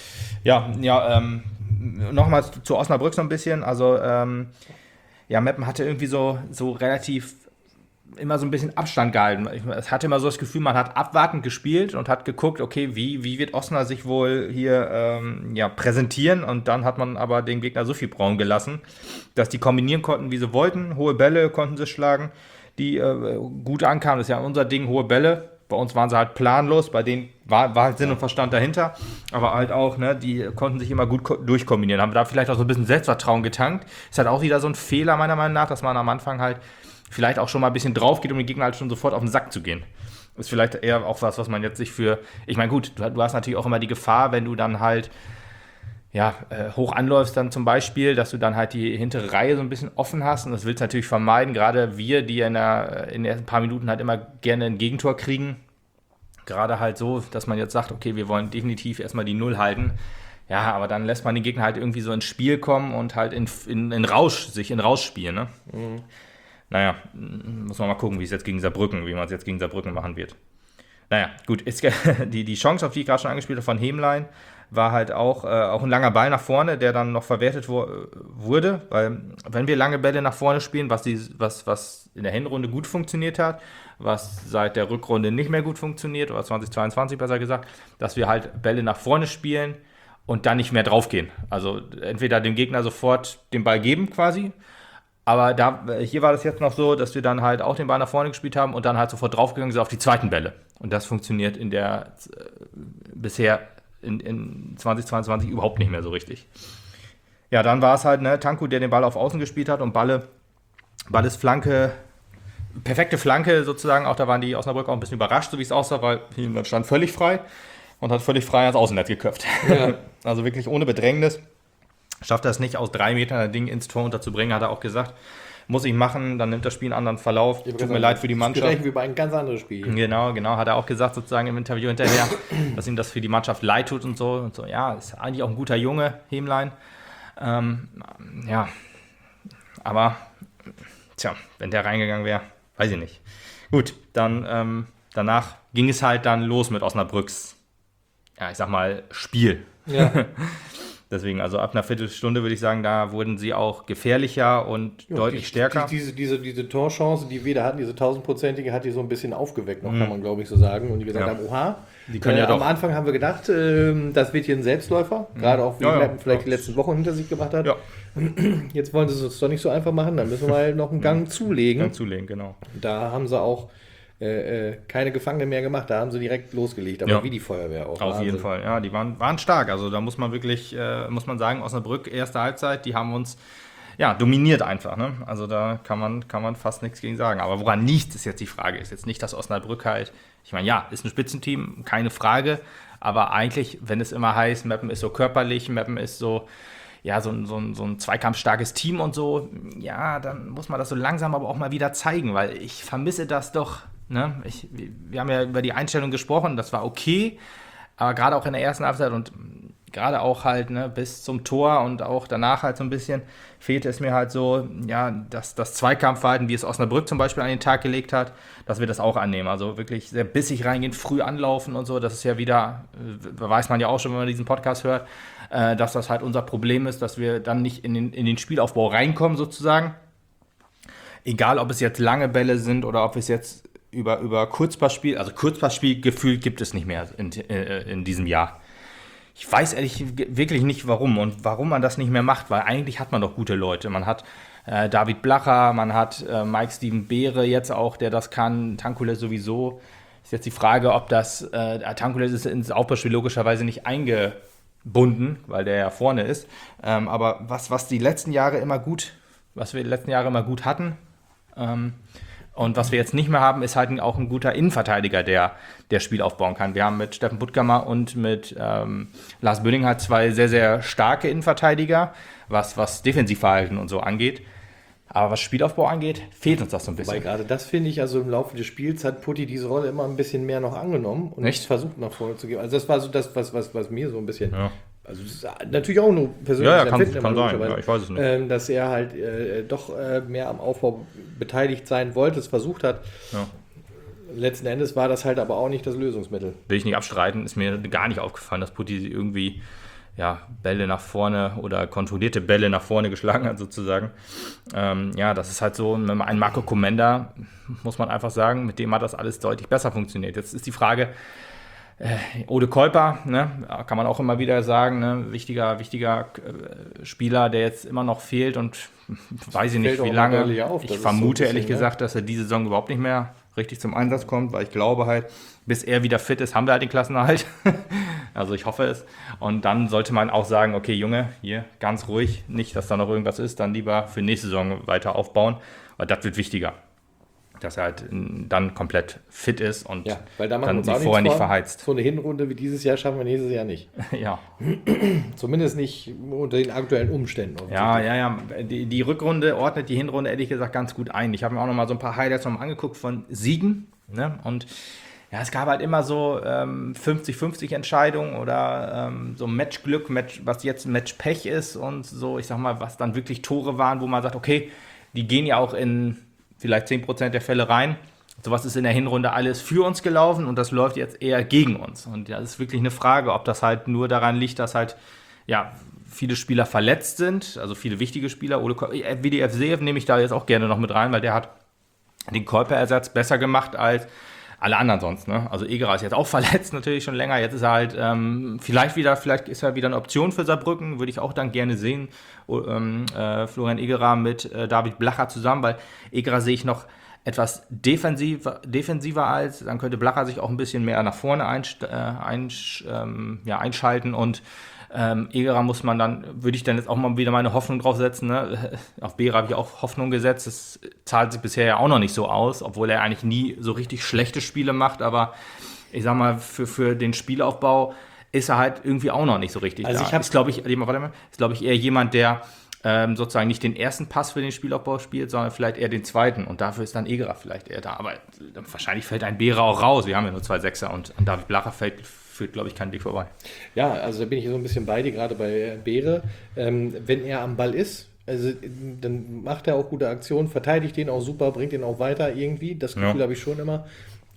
Ja, ja, ja ähm, nochmal zu Osnabrück so ein bisschen. Also, ähm, ja, Meppen hatte irgendwie so, so relativ immer so ein bisschen Abstand gehalten. Es hatte immer so das Gefühl, man hat abwartend gespielt und hat geguckt, okay, wie, wie wird Osnabrück sich wohl hier ähm, ja, präsentieren, und dann hat man aber den Gegner so viel Raum gelassen, dass die kombinieren konnten, wie sie wollten. Hohe Bälle konnten sie schlagen, die äh, gut ankamen. Das ist ja unser Ding, hohe Bälle. Bei uns waren sie halt planlos, bei denen war, war halt Sinn und Verstand dahinter, aber halt auch, ne, die konnten sich immer gut ko- durchkombinieren, haben da vielleicht auch so ein bisschen Selbstvertrauen getankt. Ist halt auch wieder so ein Fehler meiner Meinung nach, dass man am Anfang halt vielleicht auch schon mal ein bisschen drauf geht, um den Gegner halt schon sofort auf den Sack zu gehen. Ist vielleicht eher auch was, was man jetzt sich für, ich meine gut, du, du hast natürlich auch immer die Gefahr, wenn du dann halt ja, äh, hoch anläufst dann zum Beispiel, dass du dann halt die hintere Reihe so ein bisschen offen hast, und das willst du natürlich vermeiden, gerade wir, die in, der, in den ersten paar Minuten halt immer gerne ein Gegentor kriegen, gerade halt so, dass man jetzt sagt, okay, wir wollen definitiv erstmal die Null halten, ja, aber dann lässt man den Gegner halt irgendwie so ins Spiel kommen und halt in, in, in Rausch, sich in Rausch spielen, ne? Mhm. Naja, muss man mal gucken, wie es jetzt gegen Saarbrücken, wie man es jetzt gegen Saarbrücken machen wird. Naja, gut, ist, die, die Chance, auf die ich gerade schon angespielt habe, von Hemlein, war halt auch, äh, auch ein langer Ball nach vorne, der dann noch verwertet wo, wurde, weil wenn wir lange Bälle nach vorne spielen, was, die, was, was in der Hinrunde gut funktioniert hat, was seit der Rückrunde nicht mehr gut funktioniert, oder zwanzig zweiundzwanzig besser gesagt, dass wir halt Bälle nach vorne spielen und dann nicht mehr draufgehen. Also entweder dem Gegner sofort den Ball geben quasi, aber da, hier war das jetzt noch so, dass wir dann halt auch den Ball nach vorne gespielt haben und dann halt sofort draufgegangen sind auf die zweiten Bälle. Und das funktioniert in der äh, bisher in, in zwanzig zweiundzwanzig überhaupt nicht mehr so richtig. Ja, dann war es halt, ne, Tanku, der den Ball auf Außen gespielt hat, und Balle, Balles Flanke, perfekte Flanke sozusagen, auch da waren die Osnabrücker auch ein bisschen überrascht, so wie es aussah, weil Hemlein stand völlig frei und hat völlig frei ans Außennetz geköpft. Ja. Also wirklich ohne Bedrängnis. Schafft er es nicht, aus drei Metern das Ding ins Tor unterzubringen, hat er auch gesagt. Muss ich machen, dann nimmt das Spiel einen anderen Verlauf. Tut mir leid für die Mannschaft. Das wie bei einem ganz anderen Spiel. Genau, genau, hat er auch gesagt, sozusagen im Interview hinterher, dass ihm das für die Mannschaft leid tut und so. Und so, ja, ist eigentlich auch ein guter Junge, Hemlein. Ähm, ja, aber, tja, wenn der reingegangen wäre, weiß ich nicht. Gut, dann ähm, danach ging es halt dann los mit Osnabrücks, ja, ich sag mal, Spiel. Ja. Deswegen, also ab einer Viertelstunde würde ich sagen, da wurden sie auch gefährlicher und Ja, deutlich die, stärker. Die, diese, diese, diese Torchance, die wir da hatten, diese tausendprozentige, hat die so ein bisschen aufgeweckt, noch, Mhm. kann man glaube ich so sagen. Und die gesagt Ja. haben, oha, Die können äh, ja am doch. Anfang haben wir gedacht, äh, das wird hier ein Selbstläufer, gerade auch wie Ja, ja. Meppen vielleicht die Ja. letzten Wochen hinter sich gemacht hat. Ja, Jetzt wollen sie es uns doch nicht so einfach machen, dann müssen wir halt noch einen Gang zulegen. dann zulegen, genau. Da haben sie auch äh, äh, keine Gefangene mehr gemacht, da haben sie direkt losgelegt, aber Ja. wie die Feuerwehr auch. Auf Wahnsinn. jeden Fall, ja, die waren, waren stark. Also da muss man wirklich, äh, muss man sagen, Osnabrück, erste Halbzeit, die haben uns ja, dominiert einfach. Ne? Also da kann man, kann man fast nichts gegen sagen. Aber woran liegt, ist jetzt die Frage. Ist jetzt nicht, dass Osnabrück halt, ich meine, ja, ist ein Spitzenteam, keine Frage. Aber eigentlich, wenn es immer heißt, Meppen ist so körperlich, Meppen ist so, ja, so, ein- so, ein- so ein zweikampfstarkes Team und so, ja, dann muss man das so langsam aber auch mal wieder zeigen, weil ich vermisse das doch. Ne? Ich, wir haben ja über die Einstellung gesprochen, das war okay, aber gerade auch in der ersten Halbzeit und gerade auch halt ne, bis zum Tor und auch danach halt so ein bisschen fehlte es mir halt so, ja, dass das Zweikampfverhalten, wie es Osnabrück zum Beispiel an den Tag gelegt hat, dass wir das auch annehmen. Also wirklich sehr bissig reingehen, früh anlaufen und so. Das ist ja wieder, äh, weiß man ja auch schon, wenn man diesen Podcast hört, äh, dass das halt unser Problem ist, dass wir dann nicht in den, in den Spielaufbau reinkommen sozusagen. Egal, ob es jetzt lange Bälle sind oder ob es jetzt über, über Kurzpassspiel, also Kurzpassspiel gefühlt gibt es nicht mehr in, äh, in diesem Jahr. Ich weiß ehrlich wirklich nicht, warum und warum man das nicht mehr macht, weil eigentlich hat man doch gute Leute. Man hat äh, David Blacher, man hat äh, Mike Steven Beere jetzt auch, der das kann, Tankules sowieso. Ist jetzt die Frage, ob das, äh, Tankules ist ins Aufbauspiel logischerweise nicht eingebunden, weil der ja vorne ist. Ähm, aber was, was die letzten Jahre immer gut, was wir die letzten Jahre immer gut hatten, ähm, und was wir jetzt nicht mehr haben, ist halt auch ein guter Innenverteidiger, der der Spiel aufbauen kann. Wir haben mit Steffen Puttkammer und mit ähm, Lars Böning halt zwei sehr, sehr starke Innenverteidiger, was, was Defensivverhalten und so angeht. Aber was Spielaufbau angeht, fehlt uns das so ein Weil bisschen. gerade das finde ich, also im Laufe des Spiels hat Putti diese Rolle immer ein bisschen mehr noch angenommen und Echt? versucht nach vorne zu gehen. Also das war so das, was, was, was mir so ein bisschen, Ja. also das ist natürlich auch nur persönlich Ja, ja, kann- kann sein. Ja, ich weiß es nicht. Ähm, dass er halt äh, doch äh, mehr am Aufbau beteiligt sein wollte, es versucht hat. Ja. Letzten Endes war das halt aber auch nicht das Lösungsmittel. Will ich nicht abstreiten, ist mir gar nicht aufgefallen, dass Putti irgendwie ja, Bälle nach vorne oder kontrollierte Bälle nach vorne geschlagen hat sozusagen. Ähm, ja, das ist halt so, ein Marco Comenda, muss man einfach sagen, mit dem hat das alles deutlich besser funktioniert. Jetzt ist die Frage, äh, Ode Kolper, ne, kann man auch immer wieder sagen, ne, wichtiger, wichtiger äh, Spieler, der jetzt immer noch fehlt und weiß ich Fällt nicht, wie auch lange. deutlich auf, Ich das ist vermute so ein bisschen, ehrlich ne? gesagt, dass er diese Saison überhaupt nicht mehr richtig zum Einsatz kommt, weil ich glaube halt, bis er wieder fit ist, haben wir halt den Klassenerhalt. Also ich hoffe es. Und dann sollte man auch sagen, okay Junge, hier ganz ruhig, nicht, dass da noch irgendwas ist, dann lieber für nächste Saison weiter aufbauen, weil das wird wichtiger. Dass er halt dann komplett fit ist und Ja, weil da machen wir dann uns sich auch vorher nicht nichts vor. verheizt. So eine Hinrunde wie dieses Jahr schaffen wir nächstes Jahr nicht. Ja. Zumindest nicht unter den aktuellen Umständen. Ja, ja, ja. Die, die Rückrunde ordnet die Hinrunde ehrlich gesagt ganz gut ein. Ich habe mir auch noch mal so ein paar Highlights noch mal angeguckt von Siegen. Ne? Und ja, es gab halt immer so ähm, fünfzig fünfzig Entscheidungen oder ähm, so Matchglück, Match, was jetzt Matchpech ist und so, ich sag mal, was dann wirklich Tore waren, wo man sagt, okay, die gehen ja auch in vielleicht zehn Prozent der Fälle rein. Sowas ist in der Hinrunde alles für uns gelaufen und das läuft jetzt eher gegen uns. Und das ist wirklich eine Frage, ob das halt nur daran liegt, dass halt ja, viele Spieler verletzt sind, also viele wichtige Spieler. Ole Ko- W D F Seev nehme ich da jetzt auch gerne noch mit rein, weil der hat den Kolper-Ersatz besser gemacht als alle anderen sonst. Ne? Also Egerer ist jetzt auch verletzt natürlich schon länger. Jetzt ist er halt ähm, vielleicht wieder, vielleicht ist er wieder eine Option für Saarbrücken, würde ich auch dann gerne sehen. O, ähm, äh, Florian Egerer mit äh, David Blacher zusammen, weil Egerer sehe ich noch etwas defensiver, defensiver als, dann könnte Blacher sich auch ein bisschen mehr nach vorne einst, äh, einsch, ähm, ja, einschalten und ähm, Egerer muss man dann, würde ich dann jetzt auch mal wieder meine Hoffnung drauf setzen, ne? Auf Beere habe ich auch Hoffnung gesetzt, das zahlt sich bisher ja auch noch nicht so aus, obwohl er eigentlich nie so richtig schlechte Spiele macht, aber ich sag mal, für, für den Spielaufbau ist er halt irgendwie auch noch nicht so richtig Also da. ich hab- ist, glaube ich, warte mal, ist, glaube ich, eher jemand, der ähm, sozusagen nicht den ersten Pass für den Spielaufbau spielt, sondern vielleicht eher den zweiten. Und dafür ist dann Egerer vielleicht eher da. Aber wahrscheinlich fällt ein Beere auch raus. Wir haben ja nur zwei Sechser und an David Blacher fällt, führt, glaube ich, kein Weg vorbei. Ja, also da bin ich so ein bisschen bei dir, gerade bei Beere. Ähm, wenn er am Ball ist, also dann macht er auch gute Aktionen, verteidigt den auch super, bringt den auch weiter irgendwie. Das Gefühl Ja. habe ich schon immer.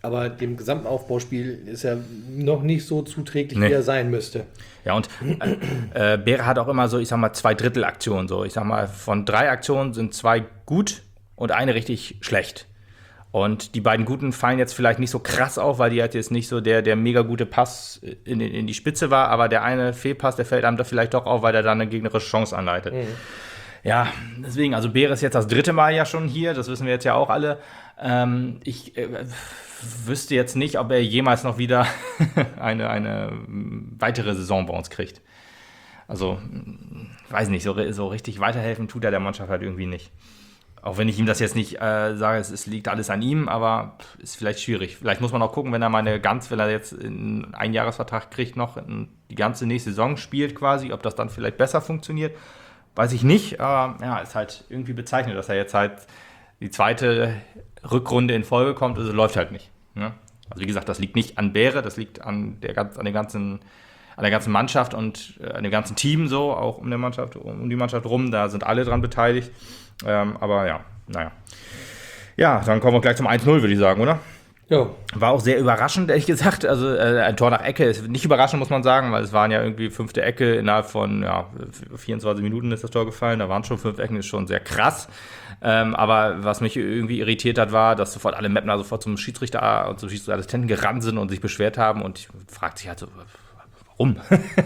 aber dem gesamten Aufbauspiel ist er noch nicht so zuträglich, Nee. wie er sein müsste. Ja, und äh, äh, Beere hat auch immer so, ich sag mal, zwei Drittel Aktionen. So. Ich sag mal, von drei Aktionen sind zwei gut und eine richtig schlecht. Und die beiden guten fallen jetzt vielleicht nicht so krass auf, weil die halt jetzt nicht so der, der mega gute Pass in, in die Spitze war, aber der eine Fehlpass, der fällt einem da vielleicht doch auf, weil der dann eine gegnerische Chance anleitet. Mhm. Ja, deswegen, also Beere ist jetzt das dritte Mal ja schon hier, das wissen wir jetzt ja auch alle. Ähm, ich äh, wüsste jetzt nicht, ob er jemals noch wieder eine, eine weitere Saison bei uns kriegt. Also, weiß nicht, so, so richtig weiterhelfen tut er der Mannschaft halt irgendwie nicht. Auch wenn ich ihm das jetzt nicht äh, sage, es, es liegt alles an ihm, aber ist vielleicht schwierig. Vielleicht muss man auch gucken, wenn er mal eine ganz, wenn er jetzt einen Einjahresvertrag kriegt, noch in die ganze nächste Saison spielt quasi, ob das dann vielleicht besser funktioniert. Weiß ich nicht, aber ja, ist halt irgendwie bezeichnet, dass er jetzt halt die zweite Rückrunde in Folge kommt, also läuft halt nicht. Ne? Also wie gesagt, das liegt nicht an Beere, das liegt an der, an der ganzen, an der ganzen Mannschaft und äh, an dem ganzen Team so, auch um, der Mannschaft, um die Mannschaft rum, da sind alle dran beteiligt. Ähm, aber ja, naja. Ja, dann kommen wir gleich zum eins null, würde ich sagen, oder? Ja. War auch sehr überraschend, ehrlich gesagt. Also äh, ein Tor nach Ecke ist nicht überraschend, muss man sagen, weil es waren ja irgendwie fünfte Ecke. Innerhalb von ja, vierundzwanzig Minuten ist das Tor gefallen. Da waren schon fünf Ecken, ist schon sehr krass. Ähm, aber was mich irgendwie irritiert hat, war, dass sofort alle Mapner sofort zum Schiedsrichter und zum Schiedsrichterassistenten gerannt sind und sich beschwert haben. Und ich fragte sich halt so, warum?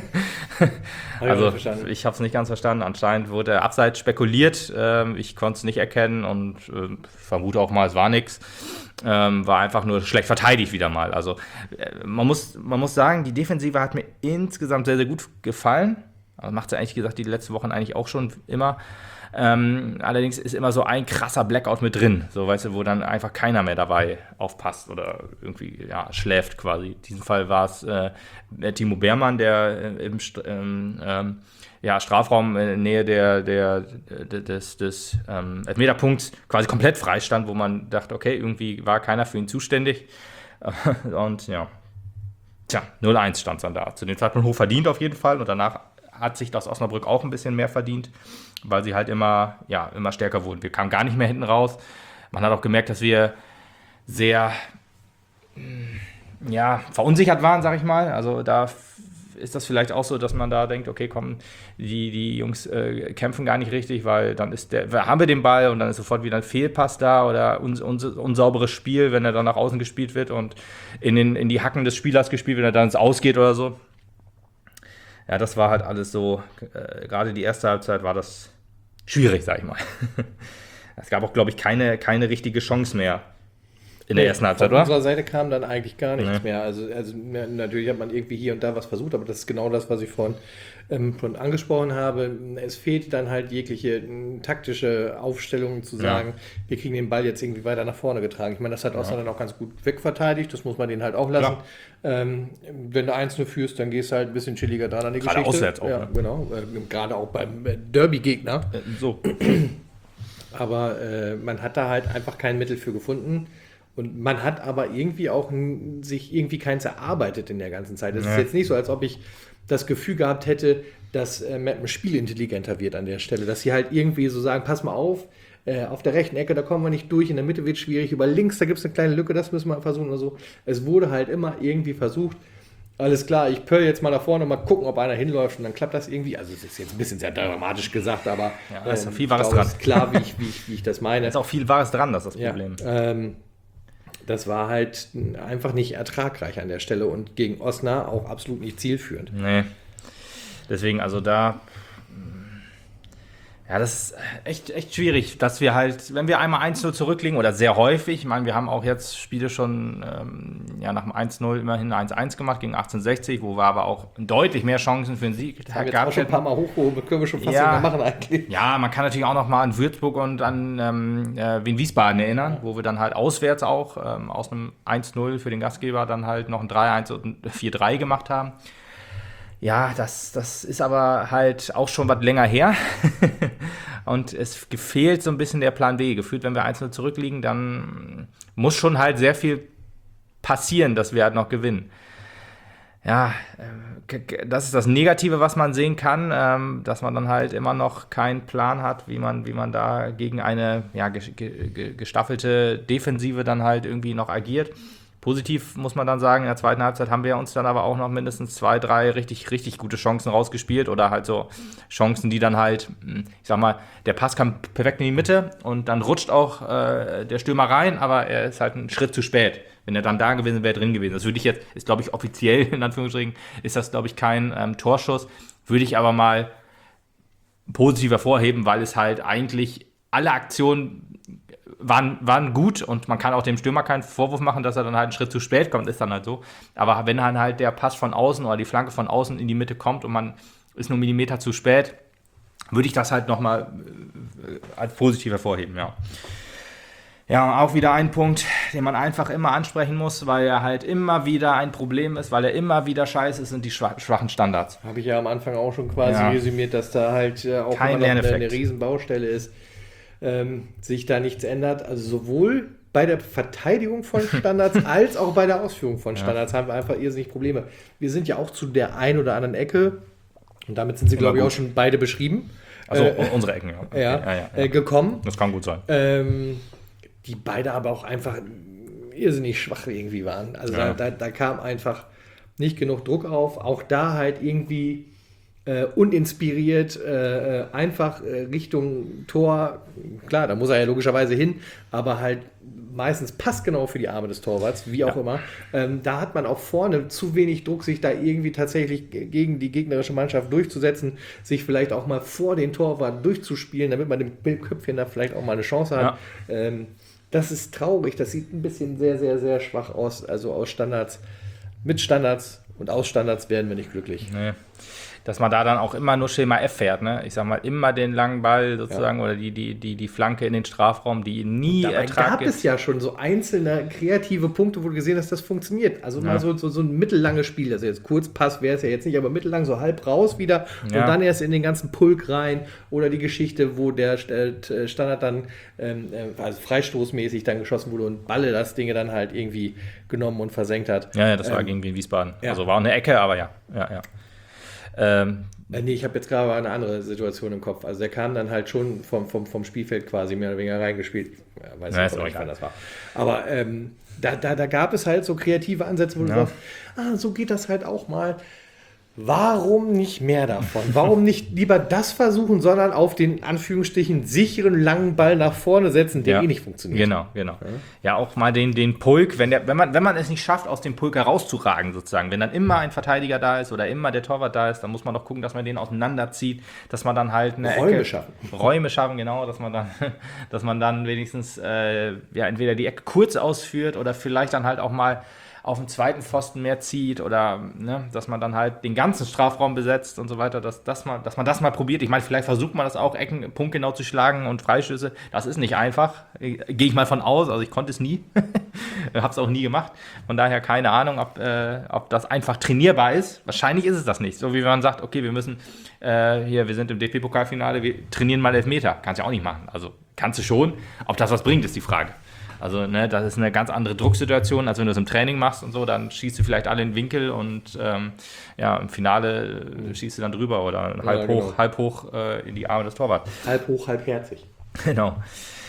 Also ich habe es nicht ganz verstanden. Anscheinend wurde er abseits spekuliert. Ähm, ich konnte es nicht erkennen und äh, vermute auch mal, es war nichts. Ähm, war einfach nur schlecht verteidigt wieder mal. Also äh, man muss, man muss sagen, die Defensive hat mir insgesamt sehr, sehr gut gefallen. Also macht sie eigentlich gesagt die letzten Wochen eigentlich auch schon immer. Ähm, allerdings ist immer so ein krasser Blackout mit drin, so weißt du, wo dann einfach keiner mehr dabei aufpasst oder irgendwie ja, schläft quasi. In diesem Fall war es äh, Timo Beermann, der äh, im St- ähm, ähm, ja, Strafraum in Nähe der, der, der, des, des ähm, Elfmeterpunkts quasi komplett frei stand, wo man dachte, okay, irgendwie war keiner für ihn zuständig. Und ja, tja, null eins stand es dann da. Zu dem Zeitpunkt hoch verdient auf jeden Fall und danach hat sich das Osnabrück auch ein bisschen mehr verdient, weil sie halt immer, ja, immer stärker wurden. Wir kamen gar nicht mehr hinten raus. Man hat auch gemerkt, dass wir sehr ja, verunsichert waren, sag ich mal. Also da ist das vielleicht auch so, dass man da denkt, okay, komm, die, die Jungs äh, kämpfen gar nicht richtig, weil dann ist der, haben wir den Ball und dann ist sofort wieder ein Fehlpass da oder uns, uns, unsauberes Spiel, wenn er dann nach außen gespielt wird und in, den, in die Hacken des Spielers gespielt, wenn er dann ins Ausgeht oder so. Ja, das war halt alles so, äh, gerade die erste Halbzeit war das schwierig, sag ich mal. Es gab auch, glaube ich, keine, keine richtige Chance mehr in der nee, ersten Halbzeit, oder? Von unserer Seite kam dann eigentlich gar nichts nee. mehr. Also, also natürlich hat man irgendwie hier und da was versucht, aber das ist genau das, was ich vorhin ähm, schon angesprochen habe. Es fehlt dann halt jegliche äh, taktische Aufstellung zu sagen, ja. wir kriegen den Ball jetzt irgendwie weiter nach vorne getragen. Ich meine, das hat ja. Osnabrück dann auch ganz gut wegverteidigt, das muss man denen halt auch lassen. Ähm, wenn du eins null führst, dann gehst du halt ein bisschen chilliger dran an die gerade Geschichte. Auswärts auch, ja, ne? Genau, äh, gerade auch beim äh, Derby-Gegner. Äh, so. Aber äh, man hat da halt einfach kein Mittel für gefunden. Und man hat aber irgendwie auch n- sich irgendwie keins erarbeitet in der ganzen Zeit. Es Ja. ist jetzt nicht so, als ob ich das Gefühl gehabt hätte, dass äh, Meppen spielintelligenter wird an der Stelle. Dass sie halt irgendwie so sagen, pass mal auf, äh, auf der rechten Ecke, da kommen wir nicht durch, in der Mitte wird es schwierig, über links, da gibt es eine kleine Lücke, das müssen wir versuchen oder so. Es wurde halt immer irgendwie versucht, alles klar, ich pöll jetzt mal nach vorne, mal gucken, ob einer hinläuft und dann klappt das irgendwie. Also es ist jetzt ein bisschen sehr dramatisch gesagt, aber ja, da ist ähm, viel Wahres ich glaube, dran. es ist klar, wie ich, wie, ich, wie ich das meine. Da ist auch viel Wahres dran, das ist das Problem. Ja, ähm, das war halt einfach nicht ertragreich an der Stelle und gegen Osnabrück auch absolut nicht zielführend. Nee. Deswegen, also da, ja, das ist echt, echt schwierig, dass wir halt, wenn wir einmal eins null zurückliegen oder sehr häufig, ich meine, wir haben auch jetzt Spiele schon ähm, ja, nach dem eins null immerhin eins eins gemacht gegen achtzehnhundertsechzig, wo wir aber auch deutlich mehr Chancen für den Sieg das haben wir jetzt auch schon ein paar Mal hochgehoben, können wir schon fast ja, nicht mehr machen eigentlich. Ja, man kann natürlich auch noch mal an Würzburg und an ähm, äh, Wien Wiesbaden erinnern, wo wir dann halt auswärts auch ähm, aus einem eins null für den Gastgeber dann halt noch ein drei eins und ein vier drei gemacht haben. Ja, das, das ist aber halt auch schon was länger her. Und es gefehlt so ein bisschen der Plan B. Gefühlt, wenn wir eins null zurückliegen, dann muss schon halt sehr viel passieren, dass wir halt noch gewinnen. Ja, das ist das Negative, was man sehen kann, dass man dann halt immer noch keinen Plan hat, wie man, wie man da gegen eine ja, gestaffelte Defensive dann halt irgendwie noch agiert. Positiv muss man dann sagen, in der zweiten Halbzeit haben wir uns dann aber auch noch mindestens zwei, drei richtig, richtig gute Chancen rausgespielt oder halt so Chancen, die dann halt, ich sag mal, der Pass kam perfekt in die Mitte und dann rutscht auch äh, der Stürmer rein, aber er ist halt einen Schritt zu spät. Wenn er dann da gewesen wäre, drin gewesen. Das würde ich jetzt, ist glaube ich offiziell, in Anführungsstrichen, ist das glaube ich kein ähm, Torschuss, würde ich aber mal positiv hervorheben, weil es halt eigentlich alle Aktionen Waren, waren gut und man kann auch dem Stürmer keinen Vorwurf machen, dass er dann halt einen Schritt zu spät kommt, ist dann halt so. Aber wenn dann halt der Pass von außen oder die Flanke von außen in die Mitte kommt und man ist nur einen Millimeter zu spät, würde ich das halt nochmal als positiv hervorheben, ja. Ja, auch wieder ein Punkt, den man einfach immer ansprechen muss, weil er halt immer wieder ein Problem ist, weil er immer wieder scheiße ist, sind die schwachen Standards. Habe ich ja am Anfang auch schon quasi ja. resümiert, dass da halt äh, auch Kein immer noch eine, Lerneffekt. eine Riesenbaustelle ist. Ähm, sich da nichts ändert. Also sowohl bei der Verteidigung von Standards als auch bei der Ausführung von Standards ja. haben wir einfach irrsinnig Probleme. Wir sind ja auch zu der ein oder anderen Ecke, und damit sind sie, glaube ich, auch schon beide beschrieben. Also äh, unsere Ecken, ja. Okay. Ja, ja, ja, ja. Äh, gekommen. Das kann gut sein. Ähm, die beide aber auch einfach irrsinnig schwach irgendwie waren. Also ja. da, da, da kam einfach nicht genug Druck auf. Auch da halt irgendwie Uh, uninspiriert, uh, einfach uh, Richtung Tor, klar, da muss er ja logischerweise hin, aber halt meistens passgenau für die Arme des Torwarts, wie auch ja. immer. Ähm, da hat man auch vorne zu wenig Druck, sich da irgendwie tatsächlich gegen die gegnerische Mannschaft durchzusetzen, sich vielleicht auch mal vor den Torwart durchzuspielen, damit man dem Bildköpfchen da vielleicht auch mal eine Chance hat. Ja. Ähm, das ist traurig, das sieht ein bisschen sehr, sehr, sehr schwach aus, also aus Standards, mit Standards und aus Standards werden wir nicht glücklich. Nee. Dass man da dann auch immer nur Schema F fährt, ne? Ich sag mal, immer den langen Ball sozusagen ja. oder die, die, die, die Flanke in den Strafraum, die nie Ertrag gab gibt. Es ja schon so einzelne kreative Punkte, wo du gesehen hast, das funktioniert. Also ja. mal so, so, so ein mittellanges Spiel, also jetzt Kurzpass wäre es ja jetzt nicht, aber mittellang so halb raus wieder ja. und dann erst in den ganzen Pulk rein oder die Geschichte, wo der Standard dann ähm, also freistoßmäßig dann geschossen wurde und Balle das Ding dann halt irgendwie genommen und versenkt hat. Ja, ja das war ähm, gegen Wiesbaden. Ja. Also war eine Ecke, aber ja, ja, ja. Ähm, äh, nee, ich habe jetzt gerade eine andere Situation im Kopf. Also der kam dann halt schon vom, vom, vom Spielfeld quasi mehr oder weniger reingespielt. Ja, weiß ja, nicht, wann das war. Aber ähm, da, da, da gab es halt so kreative Ansätze, wo ja. du sagst, ah, so geht das halt auch mal. Warum nicht mehr davon? Warum nicht lieber das versuchen, sondern auf den Anführungsstrichen sicheren langen Ball nach vorne setzen, der ja. eh nicht funktioniert? Genau, genau. Ja, ja auch mal den, den Pulk, wenn, der, wenn, man, wenn man es nicht schafft, aus dem Pulk herauszuragen sozusagen, wenn dann immer ein Verteidiger da ist oder immer der Torwart da ist, dann muss man doch gucken, dass man den auseinanderzieht, dass man dann halt eine Räume Ecke, schaffen. Räume schaffen, genau, dass man dann, dass man dann wenigstens äh, ja, entweder die Ecke kurz ausführt oder vielleicht dann halt auch mal auf dem zweiten Pfosten mehr zieht oder ne, dass man dann halt den ganzen Strafraum besetzt und so weiter, dass, dass, man, dass man das mal probiert. Ich meine, vielleicht versucht man das auch, Ecken punktgenau zu schlagen und Freistöße. Das ist nicht einfach. Gehe ich mal von aus. Also ich konnte es nie. Habe es auch nie gemacht. Von daher keine Ahnung, ob, äh, ob das einfach trainierbar ist. Wahrscheinlich ist es das nicht. So wie wenn man sagt, okay, wir müssen äh, hier, wir sind im D F B-Pokalfinale, wir trainieren mal Elfmeter. Kannst du ja auch nicht machen. Also kannst du schon. Ob das was bringt, ist die Frage. Also, ne, das ist eine ganz andere Drucksituation, als wenn du es im Training machst und so, dann schießt du vielleicht alle in den Winkel und ähm, ja, im Finale äh, schießt du dann drüber oder ja, halb hoch, genau. halb hoch äh, in die Arme des Torwarts. Halb hoch, halb herzig. Genau.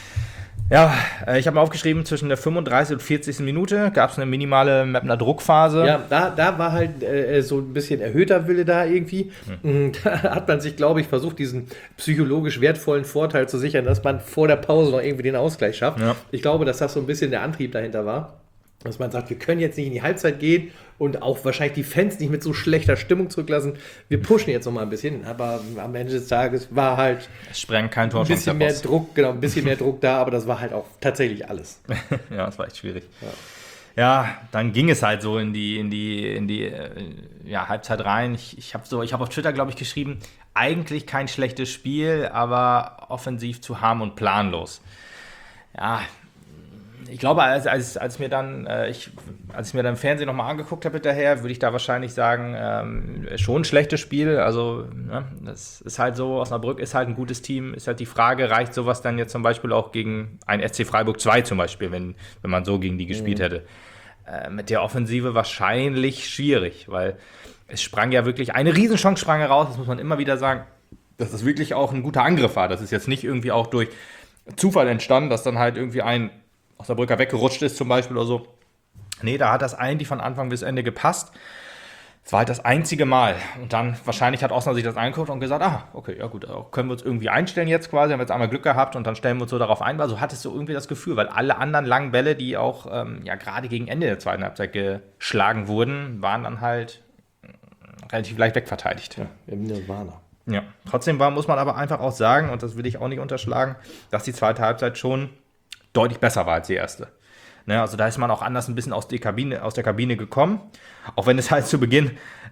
Ja, äh, ich habe mal aufgeschrieben, zwischen der fünfunddreißigsten und vierzigsten Minute gab es eine minimale Mapner Druckphase. Ja, da, da war halt äh, so ein bisschen erhöhter Wille da irgendwie. Hm. Da hat man sich, glaube ich, versucht, diesen psychologisch wertvollen Vorteil zu sichern, dass man vor der Pause noch irgendwie den Ausgleich schafft. Ja. Ich glaube, dass das so ein bisschen der Antrieb dahinter war. Dass man sagt, wir können jetzt nicht in die Halbzeit gehen und auch wahrscheinlich die Fans nicht mit so schlechter Stimmung zurücklassen. Wir pushen jetzt noch mal ein bisschen, aber am Ende des Tages war halt es sprengt kein Tor ein bisschen mehr Druck, genau, ein bisschen mehr Druck da, aber das war halt auch tatsächlich alles. Ja, das war echt schwierig. Ja. ja, dann ging es halt so in die, in die, in die ja, Halbzeit rein. Ich, ich habe so, ich habe auf Twitter, glaube ich, geschrieben, eigentlich kein schlechtes Spiel, aber offensiv zu harm und planlos. Ja, ich glaube, als, als, als, mir dann, äh, ich, als ich mir dann im Fernsehen nochmal angeguckt habe hinterher, würde ich da wahrscheinlich sagen, ähm, schon ein schlechtes Spiel. Also, ne, das ist halt so, Osnabrück ist halt ein gutes Team. Ist halt die Frage, reicht sowas dann jetzt zum Beispiel auch gegen ein S C Freiburg zwei zum Beispiel, wenn, wenn man so gegen die gespielt mhm. hätte. Äh, mit der Offensive wahrscheinlich schwierig, weil es sprang ja wirklich, eine Riesenchance sprang heraus, das muss man immer wieder sagen, dass das wirklich auch ein guter Angriff war. Das ist jetzt nicht irgendwie auch durch Zufall entstanden, dass dann halt irgendwie ein Osnabrücker weggerutscht ist zum Beispiel oder so. Nee, da hat das eigentlich von Anfang bis Ende gepasst. Es war halt das einzige Mal. Und dann wahrscheinlich hat Osnabrück sich das angeguckt und gesagt, ah, okay, ja gut, können wir uns irgendwie einstellen jetzt quasi, haben wir jetzt einmal Glück gehabt und dann stellen wir uns so darauf ein. Also hattest du irgendwie das Gefühl, weil alle anderen langen Bälle, die auch ähm, ja gerade gegen Ende der zweiten Halbzeit geschlagen wurden, waren dann halt relativ leicht wegverteidigt. Ja, im Nirvana. Ja, trotzdem war, muss man aber einfach auch sagen, und das will ich auch nicht unterschlagen, dass die zweite Halbzeit schon deutlich besser war als die erste. Ne, also da ist man auch anders ein bisschen aus der Kabine, aus der Kabine gekommen, auch wenn es halt zu Beginn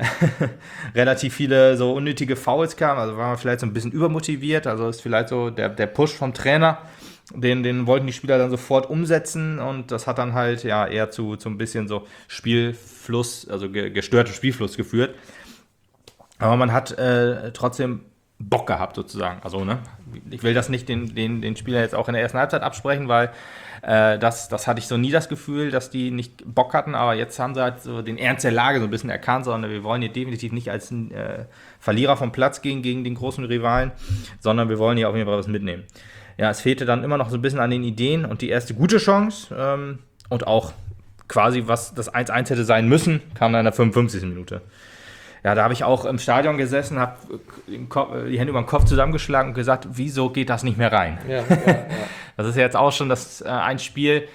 relativ viele so unnötige Fouls kamen, also war man vielleicht so ein bisschen übermotiviert, also ist vielleicht so der, der Push vom Trainer, den, den wollten die Spieler dann sofort umsetzen und das hat dann halt ja eher zu, zu ein bisschen so Spielfluss, also ge, gestörtem Spielfluss geführt. Aber man hat äh, trotzdem Bock gehabt sozusagen. Also, ne, ich will das nicht den, den, den Spielern jetzt auch in der ersten Halbzeit absprechen, weil äh, das, das hatte ich so nie das Gefühl, dass die nicht Bock hatten, aber jetzt haben sie halt so den Ernst der Lage so ein bisschen erkannt, sondern wir wollen hier definitiv nicht als äh, Verlierer vom Platz gehen gegen den großen Rivalen, sondern wir wollen hier auf jeden Fall was mitnehmen. Ja, es fehlte dann immer noch so ein bisschen an den Ideen und die erste gute Chance ähm, und auch quasi, was das eins eins hätte sein müssen, kam dann in der fünfundfünfzigsten Minute. Ja, da habe ich auch im Stadion gesessen, habe die Hände über den Kopf zusammengeschlagen und gesagt, wieso geht das nicht mehr rein? Ja, ja, ja. Das ist ja jetzt auch schon das äh, ein Spiel,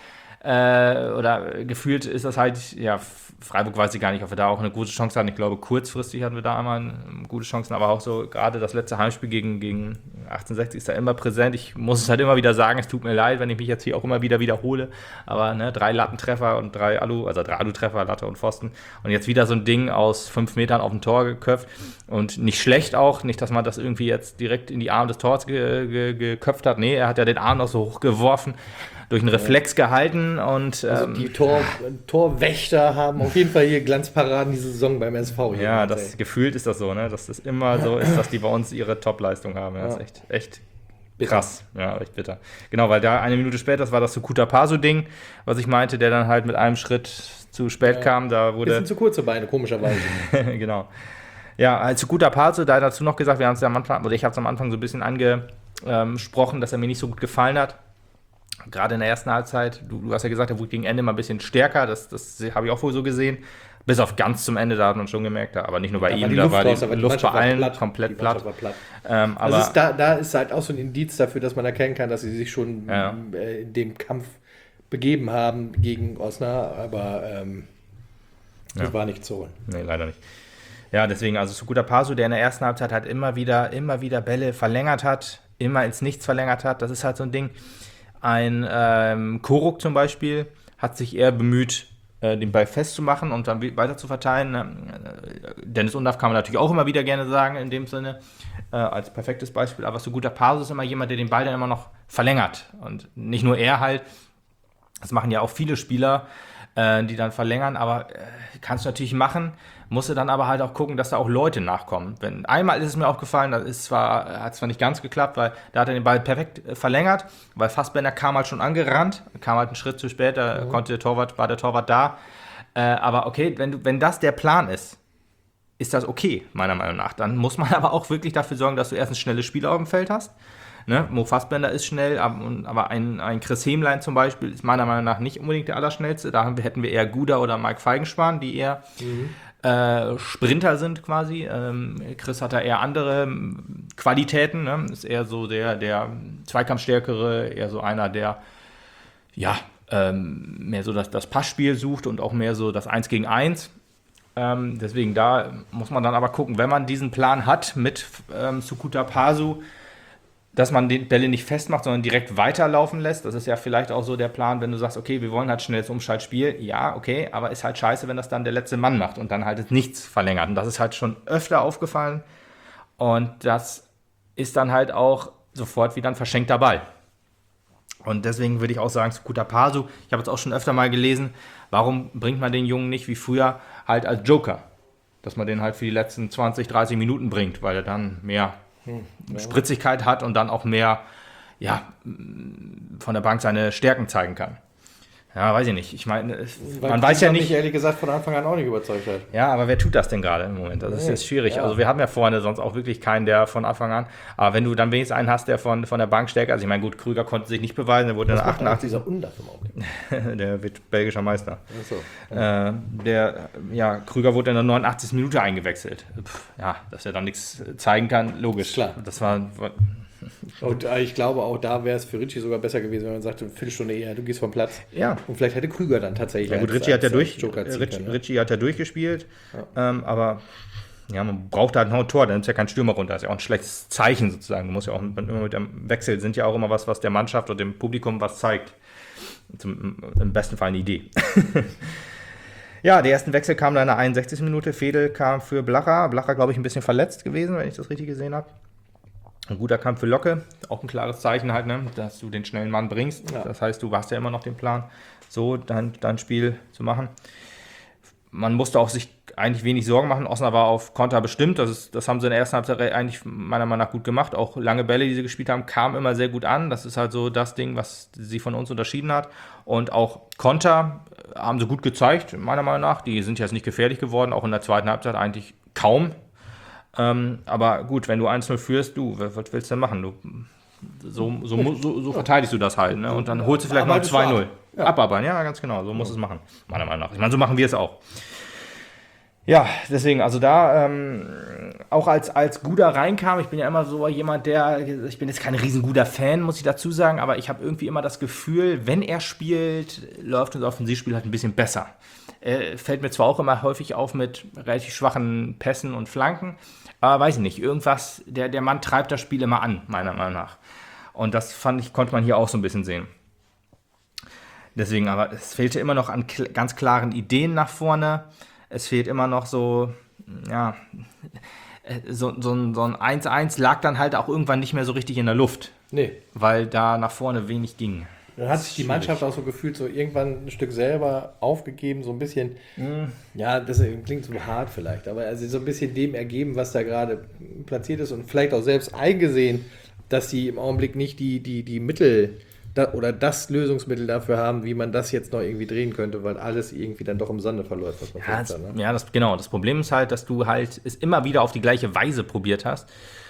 äh, oder gefühlt ist das halt, ja, Freiburg weiß ich gar nicht, ob wir da auch eine gute Chance hatten. Ich glaube, kurzfristig hatten wir da einmal eine gute Chancen, aber auch so gerade das letzte Heimspiel gegen, gegen achtzehnhundertsechzig ist da immer präsent. Ich muss es halt immer wieder sagen, es tut mir leid, wenn ich mich jetzt hier auch immer wieder wiederhole, aber ne, drei Lattentreffer und drei Alu, also drei Alu-Treffer, Latte und Pfosten und jetzt wieder so ein Ding aus fünf Metern auf dem Tor geköpft und nicht schlecht auch, nicht, dass man das irgendwie jetzt direkt in die Arme des Tors ge- ge- geköpft hat, nee, er hat ja den Arm noch so hochgeworfen, durch einen Reflex gehalten und also ähm, die Tor, Torwächter haben auf jeden Fall hier Glanzparaden diese Saison beim S V. Hier ja, das gefühlt ist das so, ne, dass das immer so ist, dass die bei uns ihre Top-Leistung haben. Ja, das ist echt, echt krass. Ja, echt bitter. Genau, weil da eine Minute später, das war das Sukuta Pasu-Ding, was ich meinte, der dann halt mit einem Schritt zu spät ja, kam. Da wurde bisschen zu kurze Beine, komischerweise. Genau. Ja, als Sukuta Pasu, da dazu noch gesagt, wir haben es ja am Anfang, oder ich habe es am Anfang so ein bisschen angesprochen, dass er mir nicht so gut gefallen hat. Gerade in der ersten Halbzeit, du, du hast ja gesagt, er wurde gegen Ende mal ein bisschen stärker, das, das habe ich auch wohl so gesehen. Bis auf ganz zum Ende, da hat man schon gemerkt, aber nicht nur bei da ihm, da war die Luft, war die Luft bei allen platt, komplett platt. platt. Ähm, aber das ist, da, da ist halt auch so ein Indiz dafür, dass man erkennen kann, dass sie sich schon ja. äh, in dem Kampf begeben haben gegen Osnabrück, aber ähm, das ja. war nicht zu holen. Nee, leider nicht. Ja, deswegen, also Sukuta Pasu, der in der ersten Halbzeit halt immer wieder, immer wieder Bälle verlängert hat, immer ins Nichts verlängert hat, das ist halt so ein Ding. Ein ähm, Koruk zum Beispiel hat sich eher bemüht, äh, den Ball festzumachen und dann weiter zu verteilen. Äh, Dennis Undaff kann man natürlich auch immer wieder gerne sagen, in dem Sinne, äh, als perfektes Beispiel. Aber Sukuta Pasu ist immer jemand, der den Ball dann immer noch verlängert. Und nicht nur er halt, das machen ja auch viele Spieler, äh, die dann verlängern, aber äh, kannst du natürlich machen, musst du dann aber halt auch gucken, dass da auch Leute nachkommen. Wenn, einmal ist es mir aufgefallen, das ist zwar, hat zwar nicht ganz geklappt, weil da hat er den Ball perfekt äh, verlängert, weil Fassbender kam halt schon angerannt, kam halt einen Schritt zu spät, da mhm. konnte der Torwart, war der Torwart da. Äh, aber okay, wenn, du, wenn das der Plan ist, ist das okay, meiner Meinung nach. Dann muss man aber auch wirklich dafür sorgen, dass du erst ein schnelles Spieler auf dem Feld hast. Ne? Mo Fassbender ist schnell, aber ein, ein Chris Hemlein zum Beispiel ist meiner Meinung nach nicht unbedingt der Allerschnellste. Da hätten wir eher Guda oder Mike Feigenspahn, die eher mhm. äh, Sprinter sind quasi. Ähm, Chris hat da eher andere Qualitäten. Ne? Ist eher so der, der Zweikampfstärkere, eher so einer, der ja, ähm, mehr so das, das Passspiel sucht und auch mehr so das Eins gegen Eins. Ähm, deswegen da muss man dann aber gucken, wenn man diesen Plan hat mit ähm, Sukuta Pasu, dass man die Bälle nicht festmacht, sondern direkt weiterlaufen lässt. Das ist ja vielleicht auch so der Plan, wenn du sagst, okay, wir wollen halt schnelles Umschaltspiel. Ja, okay, aber ist halt scheiße, wenn das dann der letzte Mann macht und dann halt nichts verlängert. Und das ist halt schon öfter aufgefallen. Und das ist dann halt auch sofort wieder ein verschenkter Ball. Und deswegen würde ich auch sagen, Sukuta Pasu, ich habe jetzt auch schon öfter mal gelesen, warum bringt man den Jungen nicht wie früher halt als Joker? Dass man den halt für die letzten zwanzig, dreißig Minuten bringt, weil er dann mehr Hm, ja. Spritzigkeit hat und dann auch mehr ja, von der Bank seine Stärken zeigen kann. Ja, weiß ich nicht. Ich meine, Weil man weiß ja nicht. mich ehrlich gesagt von Anfang an auch nicht überzeugt hat. Ja, aber wer tut das denn gerade im Moment? Das ist Nee, jetzt schwierig. ja. Also wir haben ja vorne sonst auch wirklich keinen, der von Anfang an. Aber wenn du dann wenigstens einen hast, der von, von der Bank stärker, also ich meine, gut, Krüger konnte sich nicht beweisen, der wurde in der achtundachtzig. Dieser Undaf im Augenblick. Der wird belgischer Meister. Ach so. Äh, der, ja, Krüger wurde in der neunundachtzigsten Minute eingewechselt. Pff, ja, dass er dann nichts zeigen kann, logisch. Klar. Das war. Und äh, ich glaube, auch da wäre es für Ritchie sogar besser gewesen, wenn man sagte, eine Viertelstunde eher, du gehst vom Platz. Ja. Und vielleicht hätte Krüger dann tatsächlich. Ja, gut, als- Ritchie hat ja als durch, Joker ziehen Ritchie, können, ne? Ritchie hat ja durchgespielt, ähm, aber ja, man braucht halt noch ein Tor, dann ist ja kein Stürmer runter, das ist ja auch ein schlechtes Zeichen sozusagen. Du musst ja auch immer mit dem Wechsel sind ja auch immer was, was der Mannschaft und dem Publikum was zeigt. Zum, Im besten Fall eine Idee. Ja, der ersten Wechsel kam dann in der einundsechzigsten Minute. Fedel kam für Blacher. Blacher, glaube ich, ein bisschen verletzt gewesen, wenn ich das richtig gesehen habe. Ein guter Kampf für Locke. Auch ein klares Zeichen halt, ne, dass du den schnellen Mann bringst. Ja. Das heißt, du hast ja immer noch den Plan, so dein, dein Spiel zu machen. Man musste auch sich eigentlich wenig Sorgen machen. Osnabrück war auf Konter bestimmt. Das, ist, das haben sie in der ersten Halbzeit eigentlich meiner Meinung nach gut gemacht. Auch lange Bälle, die sie gespielt haben, kamen immer sehr gut an. Das ist halt so das Ding, was sie von uns unterschieden hat. Und auch Konter haben sie gut gezeigt, meiner Meinung nach. Die sind jetzt nicht gefährlich geworden, auch in der zweiten Halbzeit eigentlich kaum. Ähm, aber gut, wenn du eins null führst, du, was willst du denn machen? Du, so, so, so, so verteidigst du das halt. Ne? Und dann holst du vielleicht noch ein zwei null. Ja. Abarbeiten, ja, ganz genau. So muss es machen, meiner Meinung nach. Ich meine, so machen wir es auch. Ja, deswegen, also da ähm, auch als, als Guda reinkam, ich bin ja immer so jemand, der, ich bin jetzt kein riesen Guda Fan, muss ich dazu sagen, aber ich habe irgendwie immer das Gefühl, wenn er spielt, läuft unser Offensivspiel halt ein bisschen besser. Er fällt mir zwar auch immer häufig auf mit relativ schwachen Pässen und Flanken, aber weiß ich nicht, irgendwas, der, der Mann treibt das Spiel immer an, meiner Meinung nach. Und das fand ich, konnte man hier auch so ein bisschen sehen. Deswegen, aber es fehlte immer noch an kl- ganz klaren Ideen nach vorne. Es fehlt immer noch so, ja, so, so, ein, so ein eins eins lag dann halt auch irgendwann nicht mehr so richtig in der Luft, Nee. weil da nach vorne wenig ging. Dann hat sich die Mannschaft auch so gefühlt, so irgendwann ein Stück selber aufgegeben, so ein bisschen, Mhm. ja, das klingt so hart vielleicht, aber also so ein bisschen dem ergeben, was da gerade platziert ist und vielleicht auch selbst eingesehen, dass sie im Augenblick nicht die, die, die Mittel da, oder das Lösungsmittel dafür haben, wie man das jetzt noch irgendwie drehen könnte, weil alles irgendwie dann doch im Sande verläuft, was man Ja, sagt. das, Ne? ja das, genau. Das Problem ist halt, dass du halt es immer wieder auf die gleiche Weise probiert hast.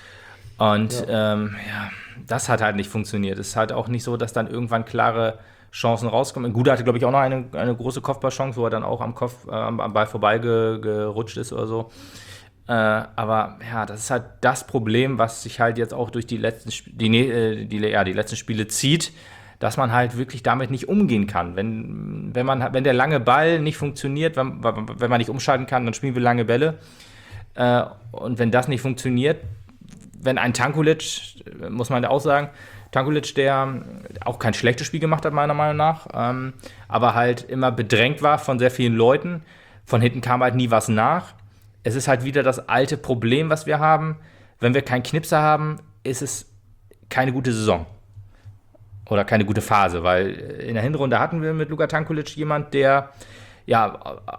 Und ja, ähm, ja das hat halt nicht funktioniert. Es ist halt auch nicht so, dass dann irgendwann klare Chancen rauskommen. Guda hatte, glaube ich, auch noch eine, eine große Kopfballchance, wo er dann auch am Kopf äh, am Ball vorbeigerutscht ist oder so. Äh, aber ja, das ist halt das Problem, was sich halt jetzt auch durch die letzten, Sp- die, äh, die, ja, die letzten Spiele zieht, dass man halt wirklich damit nicht umgehen kann. Wenn, wenn, man, wenn der lange Ball nicht funktioniert, wenn, wenn man nicht umschalten kann, dann spielen wir lange Bälle. Äh, und wenn das nicht funktioniert, wenn ein Tankulic, muss man auch sagen, Tankulic, der auch kein schlechtes Spiel gemacht hat, meiner Meinung nach, ähm, aber halt immer bedrängt war von sehr vielen Leuten. Von hinten kam halt nie was nach. Es ist halt wieder das alte Problem, was wir haben. Wenn wir keinen Knipser haben, ist es keine gute Saison. Oder keine gute Phase, weil in der Hinrunde hatten wir mit Luka Tankulic jemand, der ja,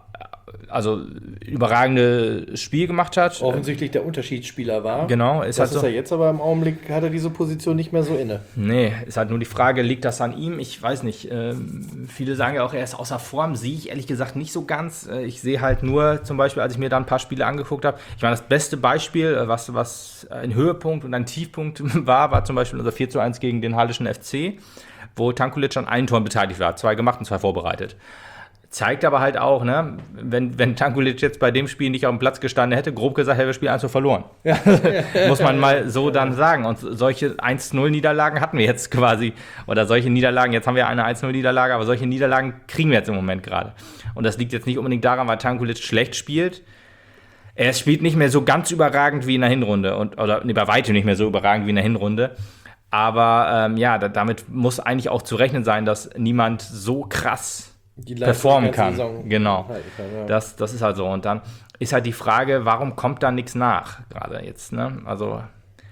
also überragendes Spiel gemacht hat. Offensichtlich der Unterschiedsspieler war. Genau, ist das halt ist so. er jetzt, aber im Augenblick hat er diese Position nicht mehr so inne. Nee, ist halt nur die Frage, liegt das an ihm? Ich weiß nicht. Ähm, viele sagen ja auch, er ist außer Form. Sehe ich ehrlich gesagt nicht so ganz. Äh, ich sehe halt nur, zum Beispiel, als ich mir da ein paar Spiele angeguckt habe, ich meine, das beste Beispiel, äh, was, was ein Höhepunkt und ein Tiefpunkt war, war zum Beispiel unser vier zu eins gegen den Hallischen F C, wo Tankulic an einem Tor beteiligt war. Zwei gemacht und zwei vorbereitet. Zeigt aber halt auch, ne, wenn, wenn Tankulic jetzt bei dem Spiel nicht auf dem Platz gestanden hätte, grob gesagt, hätte das Spiel eins zu verloren. Ja. Muss man mal so dann sagen. Und solche eins zu null Niederlagen hatten wir jetzt quasi. Oder solche Niederlagen, jetzt haben wir eine eins zu null Niederlage, aber solche Niederlagen kriegen wir jetzt im Moment gerade. Und das liegt jetzt nicht unbedingt daran, weil Tankulic schlecht spielt. Er spielt nicht mehr so ganz überragend wie in der Hinrunde. Und, oder nee, bei weitem nicht mehr so überragend wie in der Hinrunde. Aber ähm, ja, da, damit muss eigentlich auch zu rechnen sein, dass niemand so krass Die performen kann. Saison Genau. halten kann, ja. Das, das ist halt so. Und dann ist halt die Frage, warum kommt da nichts nach, gerade jetzt, ne? Also,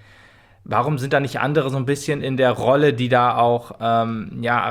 warum sind da nicht andere so ein bisschen in der Rolle, die da auch ähm, ja,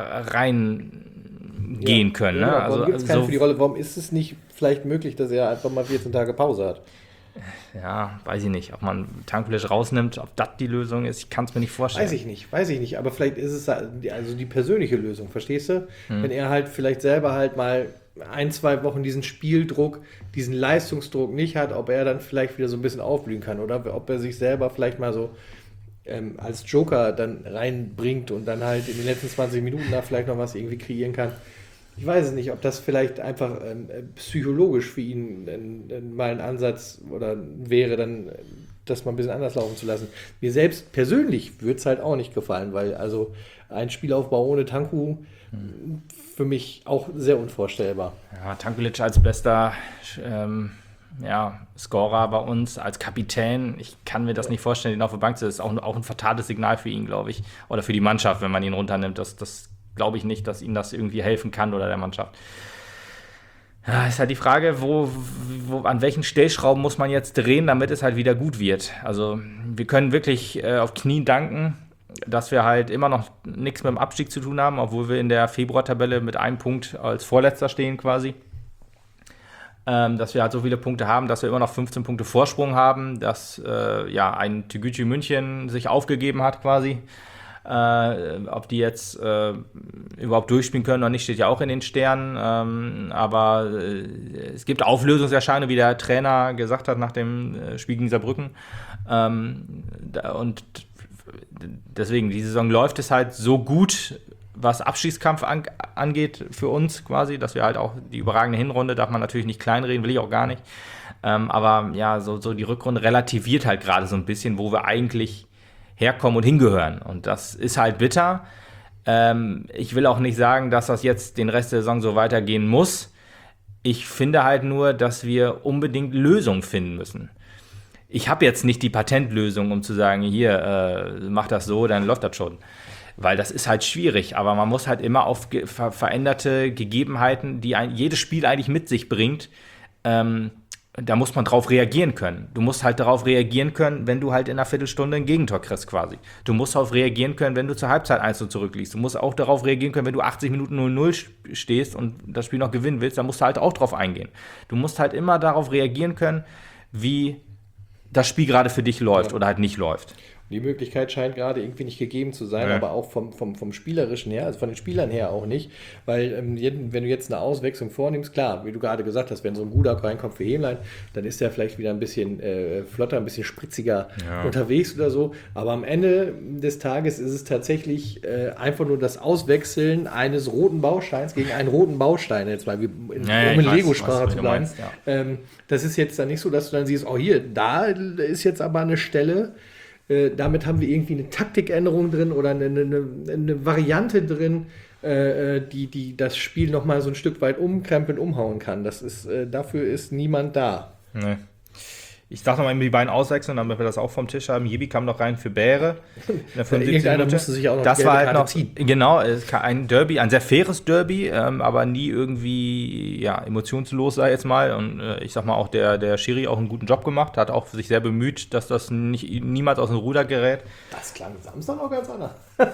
reingehen Ja. können, Ja, ne? warum Also, gibt es keinen so, für die Rolle? Warum ist es nicht vielleicht möglich, dass er einfach mal vierzehn Tage Pause hat? Ja, weiß ich nicht, ob man Tankulic rausnimmt, ob das die Lösung ist, ich kann es mir nicht vorstellen. Weiß ich nicht, weiß ich nicht, aber vielleicht ist es also die persönliche Lösung, verstehst du? Hm. Wenn er halt vielleicht selber halt mal ein, zwei Wochen diesen Spieldruck, diesen Leistungsdruck nicht hat, ob er dann vielleicht wieder so ein bisschen aufblühen kann oder ob er sich selber vielleicht mal so ähm, als Joker dann reinbringt und dann halt in den letzten zwanzig Minuten da vielleicht noch was irgendwie kreieren kann. Ich weiß es nicht, ob das vielleicht einfach ähm, psychologisch für ihn äh, äh, mal ein Ansatz oder wäre, dann das mal ein bisschen anders laufen zu lassen. Mir selbst persönlich würde es halt auch nicht gefallen, weil also ein Spielaufbau ohne Tanku hm. für mich auch sehr unvorstellbar. Ja, Tankulic als bester ähm, ja, Scorer bei uns, als Kapitän, ich kann mir das ja. nicht vorstellen, ihn auf der Bank zu. Das ist auch, auch ein fatales Signal für ihn, glaube ich, oder für die Mannschaft, wenn man ihn runternimmt. Das, das glaube ich nicht, dass ihnen das irgendwie helfen kann oder der Mannschaft. Ja, ist halt die Frage, wo, wo, an welchen Stellschrauben muss man jetzt drehen, damit es halt wieder gut wird. Also wir können wirklich äh, auf Knien danken, dass wir halt immer noch nichts mit dem Abstieg zu tun haben, obwohl wir in der Februartabelle mit einem Punkt als Vorletzter stehen quasi. Ähm, dass wir halt so viele Punkte haben, dass wir immer noch fünfzehn Punkte Vorsprung haben, dass äh, ja, ein Tegucigalpa München sich aufgegeben hat quasi. Äh, ob die jetzt äh, überhaupt durchspielen können oder nicht, steht ja auch in den Sternen. Ähm, aber äh, es gibt Auflösungserscheinungen, wie der Trainer gesagt hat nach dem äh, Spiel gegen Saarbrücken. Ähm, da, und deswegen, die Saison läuft es halt so gut, was Abstiegskampf an, angeht für uns quasi, dass wir halt auch die überragende Hinrunde, darf man natürlich nicht kleinreden, will ich auch gar nicht. Ähm, aber ja, so, so die Rückrunde relativiert halt gerade so ein bisschen, wo wir eigentlich herkommen und hingehören. Und das ist halt bitter. Ähm, ich will auch nicht sagen, dass das jetzt den Rest der Saison so weitergehen muss. Ich finde halt nur, dass wir unbedingt Lösungen finden müssen. Ich habe jetzt nicht die Patentlösung, um zu sagen, hier, äh, mach das so, dann läuft das schon. Weil das ist halt schwierig. Aber man muss halt immer auf ge- ver- veränderte Gegebenheiten, die ein, jedes Spiel eigentlich mit sich bringt, ähm, da muss man drauf reagieren können. Du musst halt darauf reagieren können, wenn du halt in einer Viertelstunde ein Gegentor kriegst quasi. Du musst darauf reagieren können, wenn du zur Halbzeit eins zu null zurückliegst. Du musst auch darauf reagieren können, wenn du achtzig Minuten null null stehst und das Spiel noch gewinnen willst, dann musst du halt auch drauf eingehen. Du musst halt immer darauf reagieren können, wie das Spiel gerade für dich läuft ja. oder halt nicht läuft. Die Möglichkeit scheint gerade irgendwie nicht gegeben zu sein, ja. aber auch vom, vom, vom Spielerischen her, also von den Spielern her auch nicht, weil ähm, wenn du jetzt eine Auswechslung vornimmst, klar, wie du gerade gesagt hast, wenn so ein Gudak reinkommt für Hämlein, dann ist der vielleicht wieder ein bisschen äh, flotter, ein bisschen spritziger ja. unterwegs oder so, aber am Ende des Tages ist es tatsächlich äh, einfach nur das Auswechseln eines roten Bausteins gegen einen roten Baustein, jetzt mal, wie in, ja, ja, um in Lego-Sprache zu bleiben. Meinst, ja. ähm, das ist jetzt dann nicht so, dass du dann siehst, oh hier, da ist jetzt aber eine Stelle, Äh, damit haben wir irgendwie eine Taktikänderung drin oder eine, eine, eine Variante drin, äh, die, die das Spiel nochmal so ein Stück weit umkrempeln, umhauen kann. Das ist, äh, dafür ist niemand da. Nee. Ich sag nochmal die beiden auswechseln, damit wir das auch vom Tisch haben. Jebi kam noch rein für Bäre. Irgendeiner musste sich auch noch das war halt noch ziehen. Genau, ein Derby, ein sehr faires Derby, ähm, aber nie irgendwie ja, emotionslos, sei jetzt mal. Und äh, ich sag mal, auch der, der Schiri auch einen guten Job gemacht, hat auch sich sehr bemüht, dass das nicht, niemals aus dem Ruder gerät. Das klang Samstag noch ganz anders.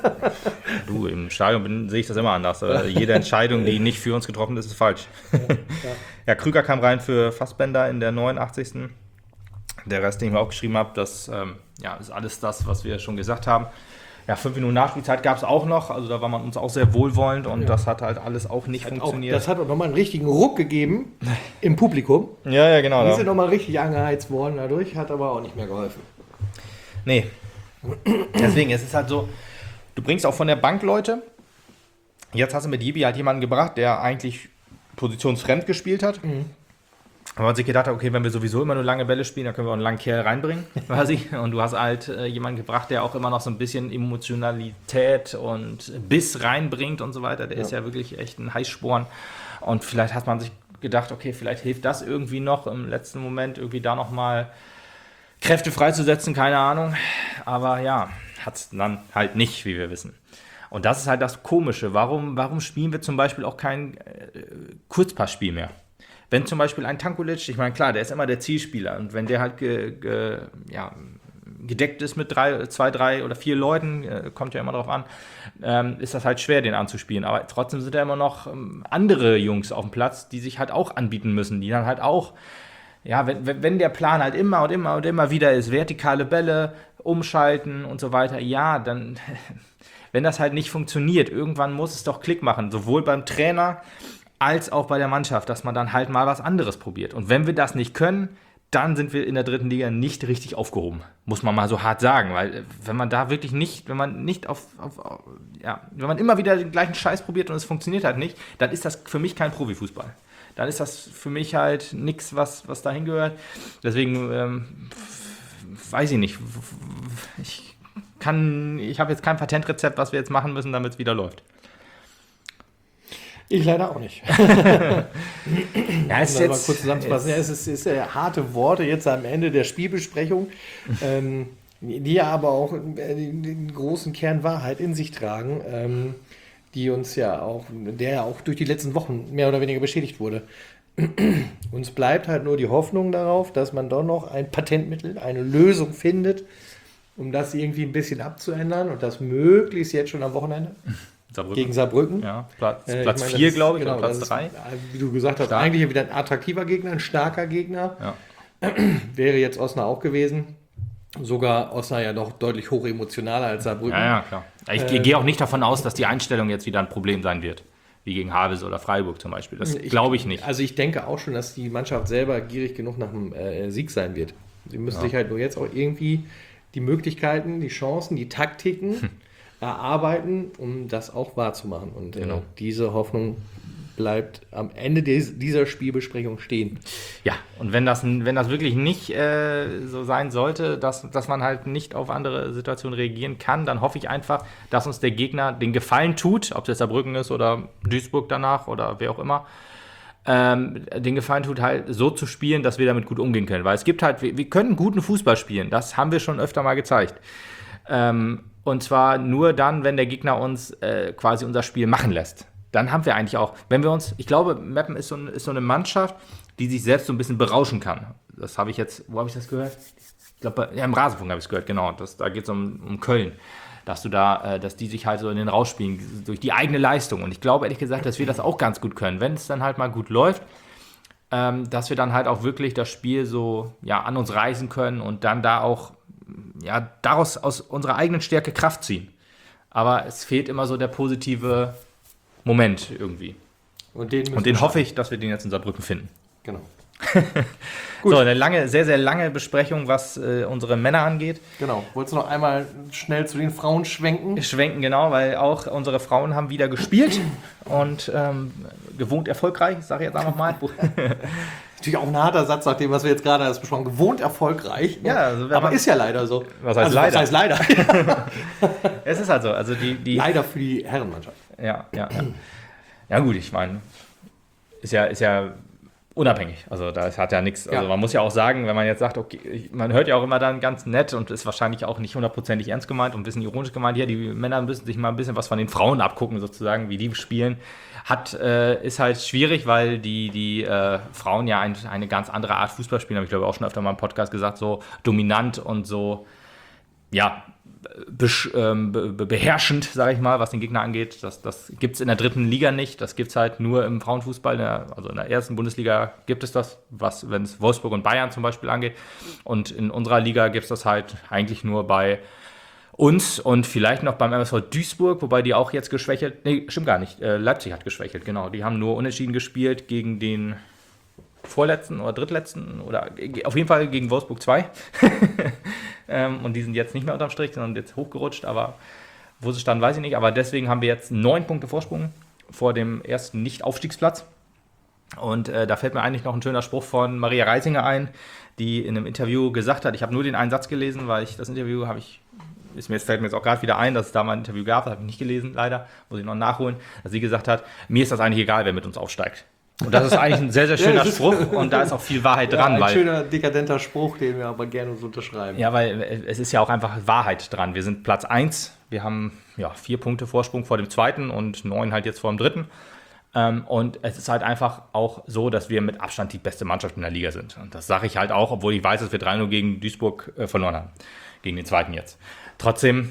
Du, im Stadion sehe ich das immer anders. Jede Entscheidung, die nicht für uns getroffen ist, ist falsch. Ja, ja. Ja, Krüger kam rein für Fassbender in der neunundachtzigsten Der Rest, den ich mir auch geschrieben habe, das ähm, ja, ist alles das, was wir schon gesagt haben. Ja, fünf Minuten Nachspielzeit gab es auch noch, also da war man uns auch sehr wohlwollend und ja. das hat halt alles auch nicht das funktioniert. Auch, das hat auch nochmal einen richtigen Ruck gegeben im Publikum. Ja, ja, genau. Die ja. sind nochmal richtig angeheizt worden dadurch, hat aber auch nicht mehr geholfen. Nee. Deswegen, es ist halt so, du bringst auch von der Bank Leute. Jetzt hast du mit Jebi halt jemanden gebracht, der eigentlich positionsfremd gespielt hat. Mhm. Aber man sich gedacht hat, okay, wenn wir sowieso immer nur lange Bälle spielen, dann können wir auch einen langen Kerl reinbringen, quasi. Und du hast halt äh, jemanden gebracht, der auch immer noch so ein bisschen Emotionalität und Biss reinbringt und so weiter. Der ja. ist ja wirklich echt ein Heißsporn. Und vielleicht hat man sich gedacht, okay, vielleicht hilft das irgendwie noch im letzten Moment, irgendwie da nochmal Kräfte freizusetzen, keine Ahnung. Aber ja, hat es dann halt nicht, wie wir wissen. Und das ist halt das Komische. Warum, warum spielen wir zum Beispiel auch kein äh, Kurzpassspiel mehr? Wenn zum Beispiel ein Tankulic, ich meine, klar, der ist immer der Zielspieler und wenn der halt ge, ge, ja, gedeckt ist mit drei, zwei, drei oder vier Leuten, äh, kommt ja immer drauf an, ähm, ist das halt schwer, den anzuspielen. Aber trotzdem sind da immer noch ähm, andere Jungs auf dem Platz, die sich halt auch anbieten müssen, die dann halt auch ja, wenn, wenn der Plan halt immer und immer und immer wieder ist, vertikale Bälle, umschalten und so weiter, ja, dann, wenn das halt nicht funktioniert, irgendwann muss es doch Klick machen, sowohl beim Trainer als auch bei der Mannschaft, dass man dann halt mal was anderes probiert. Und wenn wir das nicht können, dann sind wir in der dritten Liga nicht richtig aufgehoben, muss man mal so hart sagen, weil wenn man da wirklich nicht, wenn man nicht auf, auf, auf ja, wenn man immer wieder den gleichen Scheiß probiert und es funktioniert halt nicht, dann ist das für mich kein Profifußball. Dann ist das für mich halt nichts, was, was dahin gehört. Deswegen, ähm, weiß ich nicht, ich kann, ich habe jetzt kein Patentrezept, was wir jetzt machen müssen, damit es wieder läuft. Ich leider auch nicht. Ja, es ist um jetzt, mal kurz zusammenzufassen. Ja, es ist, ist ja harte Worte jetzt am Ende der Spielbesprechung, ähm, die ja aber auch den, den großen Kern Wahrheit in sich tragen, ähm, die uns ja auch, der ja auch durch die letzten Wochen mehr oder weniger beschädigt wurde. Uns bleibt halt nur die Hoffnung darauf, dass man doch noch ein Patentmittel, eine Lösung findet, um das irgendwie ein bisschen abzuändern und das möglichst jetzt schon am Wochenende. Saarbrücken. Gegen Saarbrücken. Ja, Platz äh, Platz ich meine, vier, ist, glaube ich, genau, oder Platz ist, drei. Wie du gesagt hast, Stark. eigentlich wieder ein attraktiver Gegner, ein starker Gegner. Ja. Wäre jetzt Osnabrück auch gewesen. Sogar Osnabrück ja noch deutlich hochemotionaler als Saarbrücken. Ja, ja, klar. Ich äh, gehe auch nicht davon aus, dass die Einstellung jetzt wieder ein Problem sein wird. Wie gegen Havels oder Freiburg zum Beispiel. Das glaube ich nicht. Also ich denke auch schon, dass die Mannschaft selber gierig genug nach einem äh, Sieg sein wird. Sie müssen ja. sich halt nur jetzt auch irgendwie die Möglichkeiten, die Chancen, die Taktiken hm. erarbeiten, um das auch wahrzumachen. Und genau. äh, diese Hoffnung bleibt am Ende des, dieser Spielbesprechung stehen. Ja, und wenn das, wenn das wirklich nicht äh, so sein sollte, dass, dass man halt nicht auf andere Situationen reagieren kann, dann hoffe ich einfach, dass uns der Gegner den Gefallen tut, ob das Saarbrücken ist oder Duisburg danach oder wer auch immer, ähm, den Gefallen tut, halt so zu spielen, dass wir damit gut umgehen können. Weil es gibt halt, wir, wir können guten Fußball spielen, das haben wir schon öfter mal gezeigt. Ähm, und zwar nur dann, wenn der Gegner uns äh, quasi unser Spiel machen lässt. Dann haben wir eigentlich auch, wenn wir uns, ich glaube, Meppen ist so, ein, ist so eine Mannschaft, die sich selbst so ein bisschen berauschen kann. Das habe ich jetzt, wo habe ich das gehört? Ich glaube, ja, im Rasenfunk habe ich es gehört, genau. Das, da geht es um, um Köln. Dass du da, äh, dass die sich halt so in den Rausch spielen, durch die eigene Leistung. Und ich glaube, ehrlich gesagt, dass wir das auch ganz gut können. Wenn es dann halt mal gut läuft, ähm, dass wir dann halt auch wirklich das Spiel so ja, an uns reißen können und dann da auch ja, daraus aus unserer eigenen Stärke Kraft ziehen. Aber es fehlt immer so der positive Moment irgendwie. Und den, und den hoffe ich, dass wir den jetzt in Saarbrücken finden. Genau. So, eine lange, sehr, sehr lange Besprechung, was äh, unsere Männer angeht. Genau. Wolltest du noch einmal schnell zu den Frauen schwenken? Schwenken, genau, weil auch unsere Frauen haben wieder gespielt und ähm, gewohnt erfolgreich, sage ich jetzt einfach mal. Natürlich auch ein harter Satz, nach dem, was wir jetzt gerade alles besprochen haben. Gewohnt erfolgreich. Ne? Ja, also aber ist ja leider so. Was heißt also, leider? Was heißt leider? Es ist halt so. Also die, die leider für die Herrenmannschaft. Ja, ja, ja. Ja gut, ich meine, ist ja, ist ja unabhängig. Also das hat ja nichts, also ja. Man muss ja auch sagen, wenn man jetzt sagt, okay, man hört ja auch immer dann ganz nett und ist wahrscheinlich auch nicht hundertprozentig ernst gemeint und ein bisschen ironisch gemeint, ja, die Männer müssen sich mal ein bisschen was von den Frauen abgucken, sozusagen, wie die spielen. Hat, äh, ist halt schwierig, weil die, die äh, Frauen ja ein, eine ganz andere Art Fußball spielen, habe ich glaube auch schon öfter mal im Podcast gesagt, so dominant und so, ja, Besch, ähm, be, beherrschend, sage ich mal, was den Gegner angeht. Das, das gibt es in der dritten Liga nicht. Das gibt es halt nur im Frauenfußball. In der, also in der ersten Bundesliga gibt es das, was, wenn es Wolfsburg und Bayern zum Beispiel angeht. Und in unserer Liga gibt es das halt eigentlich nur bei uns und vielleicht noch beim M S V Duisburg, wobei die auch jetzt geschwächelt, nee, stimmt gar nicht, äh, Leipzig hat geschwächelt, genau. Die haben nur unentschieden gespielt gegen den vorletzten oder drittletzten oder auf jeden Fall gegen Wolfsburg zwei. ähm, und die sind jetzt nicht mehr unterm Strich, sondern jetzt hochgerutscht, aber wo sie standen, weiß ich nicht. Aber deswegen haben wir jetzt neun Punkte Vorsprung vor dem ersten Nicht-Aufstiegsplatz. Und äh, da fällt mir eigentlich noch ein schöner Spruch von Maria Reisinger ein, die in einem Interview gesagt hat, ich habe nur den einen Satz gelesen, weil ich das Interview habe ich, ist mir jetzt, fällt mir jetzt auch gerade wieder ein, dass es da mal ein Interview gab, das habe ich nicht gelesen, leider, muss ich noch nachholen, dass sie gesagt hat, mir ist das eigentlich egal, wer mit uns aufsteigt. Und das ist eigentlich ein sehr, sehr schöner ja, Spruch und da ist auch viel Wahrheit ja, dran. Ein weil, schöner, dekadenter Spruch, den wir aber gerne so unterschreiben. Ja, weil es ist ja auch einfach Wahrheit dran. Wir sind Platz eins, wir haben ja, vier Punkte Vorsprung vor dem zweiten und neun halt jetzt vor dem dritten. Und es ist halt einfach auch so, dass wir mit Abstand die beste Mannschaft in der Liga sind. Und das sage ich halt auch, obwohl ich weiß, dass wir drei null gegen Duisburg äh, verloren haben. Gegen den zweiten jetzt. Trotzdem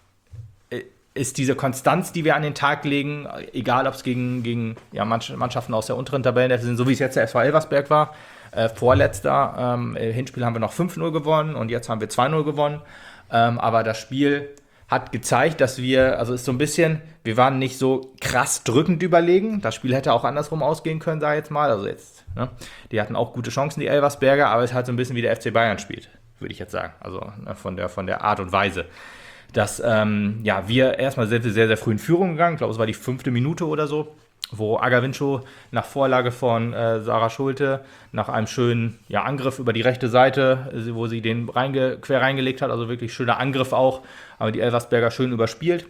ist diese Konstanz, die wir an den Tag legen, egal ob es gegen, gegen ja, Mannschaften aus der unteren Tabellenhälfte sind, so wie es jetzt der S V Elversberg war, äh, Vorletzter. Ähm, Im Hinspiel haben wir noch fünf null gewonnen und jetzt haben wir zwei null gewonnen. Ähm, aber das Spiel hat gezeigt, dass wir, also ist so ein bisschen, wir waren nicht so krass drückend überlegen. Das Spiel hätte auch andersrum ausgehen können, sag ich jetzt mal. Also jetzt, ne? Die hatten auch gute Chancen, die Elversberger, aber es ist halt so ein bisschen wie der F C Bayern spielt, würde ich jetzt sagen. Also ne, von, der, von der Art und Weise. Dass ähm, ja, wir erstmal sehr, sehr, sehr früh in Führung gegangen. Ich glaube, es war die fünfte Minute oder so, wo Agavincho nach Vorlage von äh, Sarah Schulte nach einem schönen ja, Angriff über die rechte Seite, wo sie den reinge- quer reingelegt hat, also wirklich schöner Angriff auch, aber die Elversberger schön überspielt,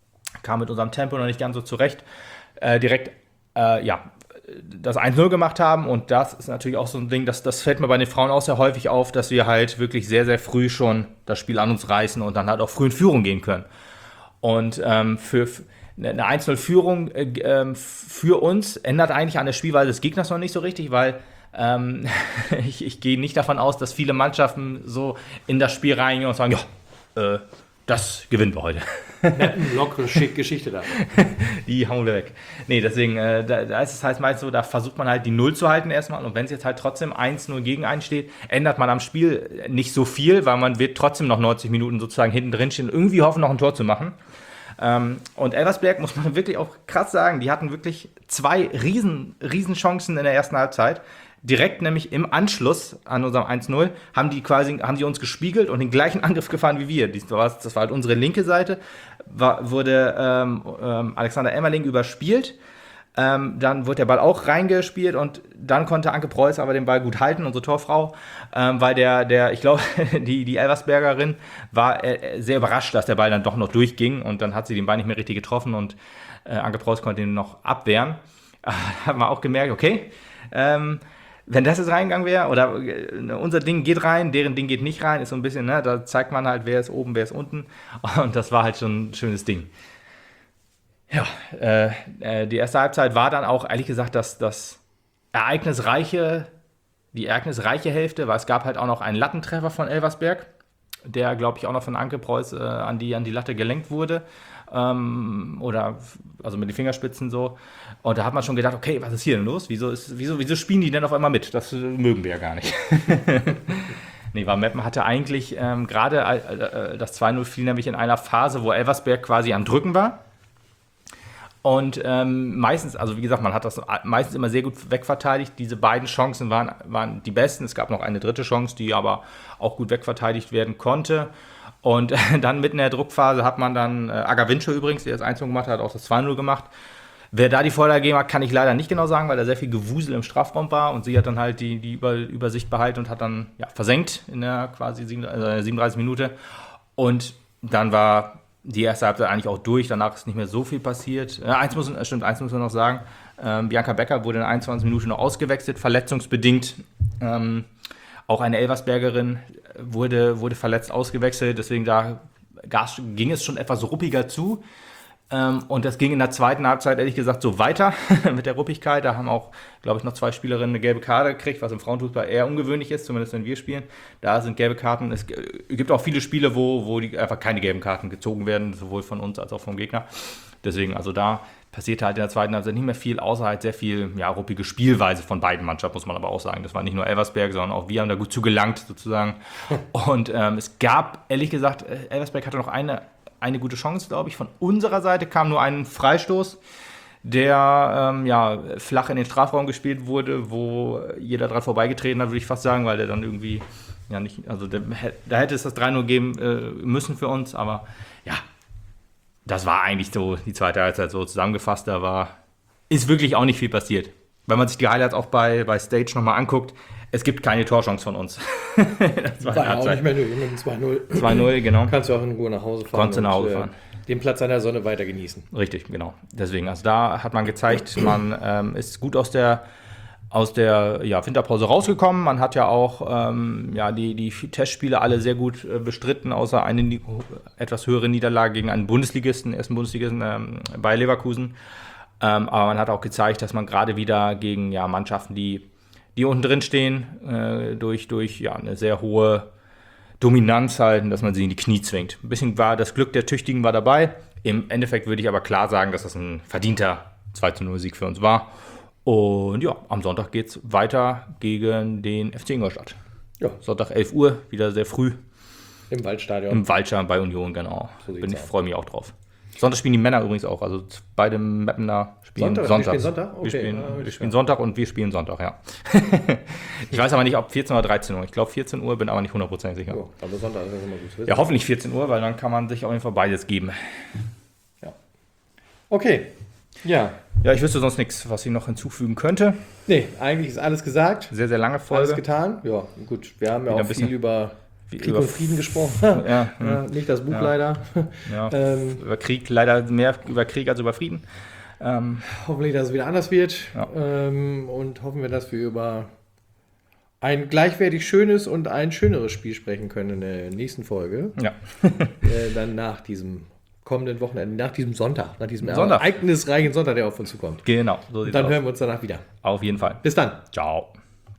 kam mit unserem Tempo noch nicht ganz so zurecht, äh, direkt äh, ja, das eins null gemacht haben und das ist natürlich auch so ein Ding, das, das fällt mir bei den Frauen auch sehr häufig auf, dass wir halt wirklich sehr, sehr früh schon das Spiel an uns reißen und dann halt auch früh in Führung gehen können. Und ähm, für eine eins null Führung äh, für uns ändert eigentlich an der Spielweise des Gegners noch nicht so richtig, weil ähm, ich, ich gehe nicht davon aus, dass viele Mannschaften so in das Spiel reingehen und sagen, ja, äh, das gewinnen wir heute. Eine lockere schick Geschichte da. Die hauen wir weg. Nee, deswegen, äh, da, da ist es halt meist so, da versucht man halt die Null zu halten erstmal und wenn es jetzt halt trotzdem eins null gegen einen steht, ändert man am Spiel nicht so viel, weil man wird trotzdem noch neunzig Minuten sozusagen hinten drin stehen und irgendwie hoffen, noch ein Tor zu machen. Ähm, und Elversberg, muss man wirklich auch krass sagen, die hatten wirklich zwei riesen, riesen Chancen in der ersten Halbzeit. Direkt nämlich im Anschluss an unserem eins null haben die quasi haben die uns gespiegelt und den gleichen Angriff gefahren wie wir. Das war, das war halt unsere linke Seite, war, wurde ähm, ähm, Alexander Emmerling überspielt. Ähm, dann wurde der Ball auch reingespielt und dann konnte Anke Preuß aber den Ball gut halten, unsere Torfrau, ähm, weil der, der ich glaube, die, die Elversbergerin war äh, sehr überrascht, dass der Ball dann doch noch durchging und dann hat sie den Ball nicht mehr richtig getroffen und äh, Anke Preuß konnte ihn noch abwehren. Da hat man auch gemerkt, okay, ähm, wenn das jetzt reingegangen wäre, oder äh, unser Ding geht rein, deren Ding geht nicht rein, ist so ein bisschen, ne, da zeigt man halt, wer ist oben, wer ist unten und das war halt schon ein schönes Ding. Ja, äh, äh, die erste Halbzeit war dann auch, ehrlich gesagt, das, das ereignisreiche, die ereignisreiche Hälfte, weil es gab halt auch noch einen Lattentreffer von Elversberg, der, glaube ich, auch noch von Anke Preuß äh, an, die, an die Latte gelenkt wurde. Ähm, oder, also mit den Fingerspitzen so. Und da hat man schon gedacht, okay, was ist hier denn los? Wieso, ist, wieso, wieso spielen die denn auf einmal mit? Das äh, mögen wir ja gar nicht. Nee, weil Meppen hatte eigentlich ähm, gerade äh, das zwei null fiel nämlich in einer Phase, wo Elversberg quasi am Drücken war. Und ähm, meistens, also wie gesagt, man hat das meistens immer sehr gut wegverteidigt. Diese beiden Chancen waren, waren die besten. Es gab noch eine dritte Chance, die aber auch gut wegverteidigt werden konnte. Und äh, dann mitten in der Druckphase hat man dann, äh, Agavincho übrigens, der das eins null gemacht hat, auch das zwei null gemacht. Wer da die Vorlage gegeben hat, kann ich leider nicht genau sagen, weil da sehr viel Gewusel im Strafraum war. Und sie hat dann halt die, die Über- Übersicht behalten und hat dann ja, versenkt in der quasi siebenunddreißigsten Minute. Und dann war die erste Halbzeit eigentlich auch durch, danach ist nicht mehr so viel passiert. Äh, eins muss, stimmt, eins muss man noch sagen. Ähm, Bianca Becker wurde in der einundzwanzigsten Minute noch ausgewechselt, verletzungsbedingt. Ähm, auch eine Elversbergerin wurde, wurde verletzt ausgewechselt, deswegen da ging es schon etwas ruppiger zu. Ähm, und das ging in der zweiten Halbzeit, ehrlich gesagt, so weiter mit der Ruppigkeit. Da haben auch, glaube ich, noch zwei Spielerinnen eine gelbe Karte gekriegt, was im Frauenfußball eher ungewöhnlich ist, zumindest wenn wir spielen. Da sind gelbe Karten. Es gibt auch viele Spiele, wo, wo die einfach keine gelben Karten gezogen werden, sowohl von uns als auch vom Gegner. Deswegen, also da passierte halt in der zweiten Halbzeit nicht mehr viel, außer halt sehr viel ja, ruppige Spielweise von beiden Mannschaften, muss man aber auch sagen. Das war nicht nur Elversberg, sondern auch wir haben da gut zugelangt, sozusagen. Und ähm, es gab, ehrlich gesagt, Elversberg hatte noch eine eine gute Chance, glaube ich. Von unserer Seite kam nur ein Freistoß, der ähm, ja, flach in den Strafraum gespielt wurde, wo jeder dran vorbeigetreten hat, würde ich fast sagen, weil der dann irgendwie, ja nicht, also der, da hätte es das drei null geben äh, müssen für uns, aber ja, das war eigentlich so die zweite Halbzeit so zusammengefasst, da war, ist wirklich auch nicht viel passiert. Wenn man sich die Highlights auch bei, bei Stage nochmal anguckt, es gibt keine Torchance von uns. Das war, war auch nicht mehr nötig, mit zwei null. zwei null, genau. Kannst du auch in Ruhe nach Hause fahren. Kannst du nach Hause fahren. Äh, den Platz an der Sonne weiter genießen. Richtig, genau. Deswegen, also da hat man gezeigt, man ähm, ist gut aus der, aus der ja, Winterpause rausgekommen. Man hat ja auch ähm, ja, die, die Testspiele alle sehr gut äh, bestritten, außer eine ni- etwas höhere Niederlage gegen einen Bundesligisten, ersten Bundesligisten ähm, bei Leverkusen. Ähm, aber man hat auch gezeigt, dass man gerade wieder gegen ja, Mannschaften, die die unten drin stehen, äh, durch, durch ja, eine sehr hohe Dominanz halten, dass man sie in die Knie zwingt. Ein bisschen war das Glück der Tüchtigen war dabei. Im Endeffekt würde ich aber klar sagen, dass das ein verdienter zwei zu null Sieg für uns war. Und ja, am Sonntag geht es weiter gegen den F C Ingolstadt. Ja. Sonntag elf Uhr, wieder sehr früh. Im Waldstadion. Im Waldstadion bei Union, genau. So Bin ich aus. Freue mich auch drauf. Sonntag spielen die Männer übrigens auch. Also beide Mappener spielen Sonntag? Sonntag. Wir spielen Sonntag? Okay. Wir spielen, Ah, wir spielen Sonntag und wir spielen Sonntag, ja. Ich weiß aber nicht, ob vierzehn oder dreizehn Uhr. Ich glaube vierzehn Uhr, bin aber nicht hundertprozentig sicher. Oh, aber Sonntag ist das immer gut zu wissen. Ja, hoffentlich vierzehn Uhr, weil dann kann man sich auf jeden Fall beides geben. Ja. Okay. Ja. Ja, ich wüsste sonst nichts, was ich noch hinzufügen könnte. Nee, eigentlich ist alles gesagt. Sehr, sehr lange Alles Folge. getan. Ja, gut. Wir haben ja Wieder auch ein bisschen viel über wie Krieg über- und Frieden gesprochen. Ja, hm. Ja, nicht das Buch Ja. leider. Ja, Ähm, über Krieg, leider mehr über Krieg als über Frieden. Ähm, Hoffentlich, dass es wieder anders wird. Ja. Ähm, und hoffen wir, dass wir über ein gleichwertig schönes und ein schöneres Spiel sprechen können in der nächsten Folge. ja. äh, dann nach diesem kommenden Wochenende, nach diesem Sonntag, nach diesem Sonntag. ereignisreichen Sonntag, der auf uns zukommt. Genau, so Und sieht's dann aus. hören wir uns danach wieder. Auf jeden Fall. Bis dann. Ciao.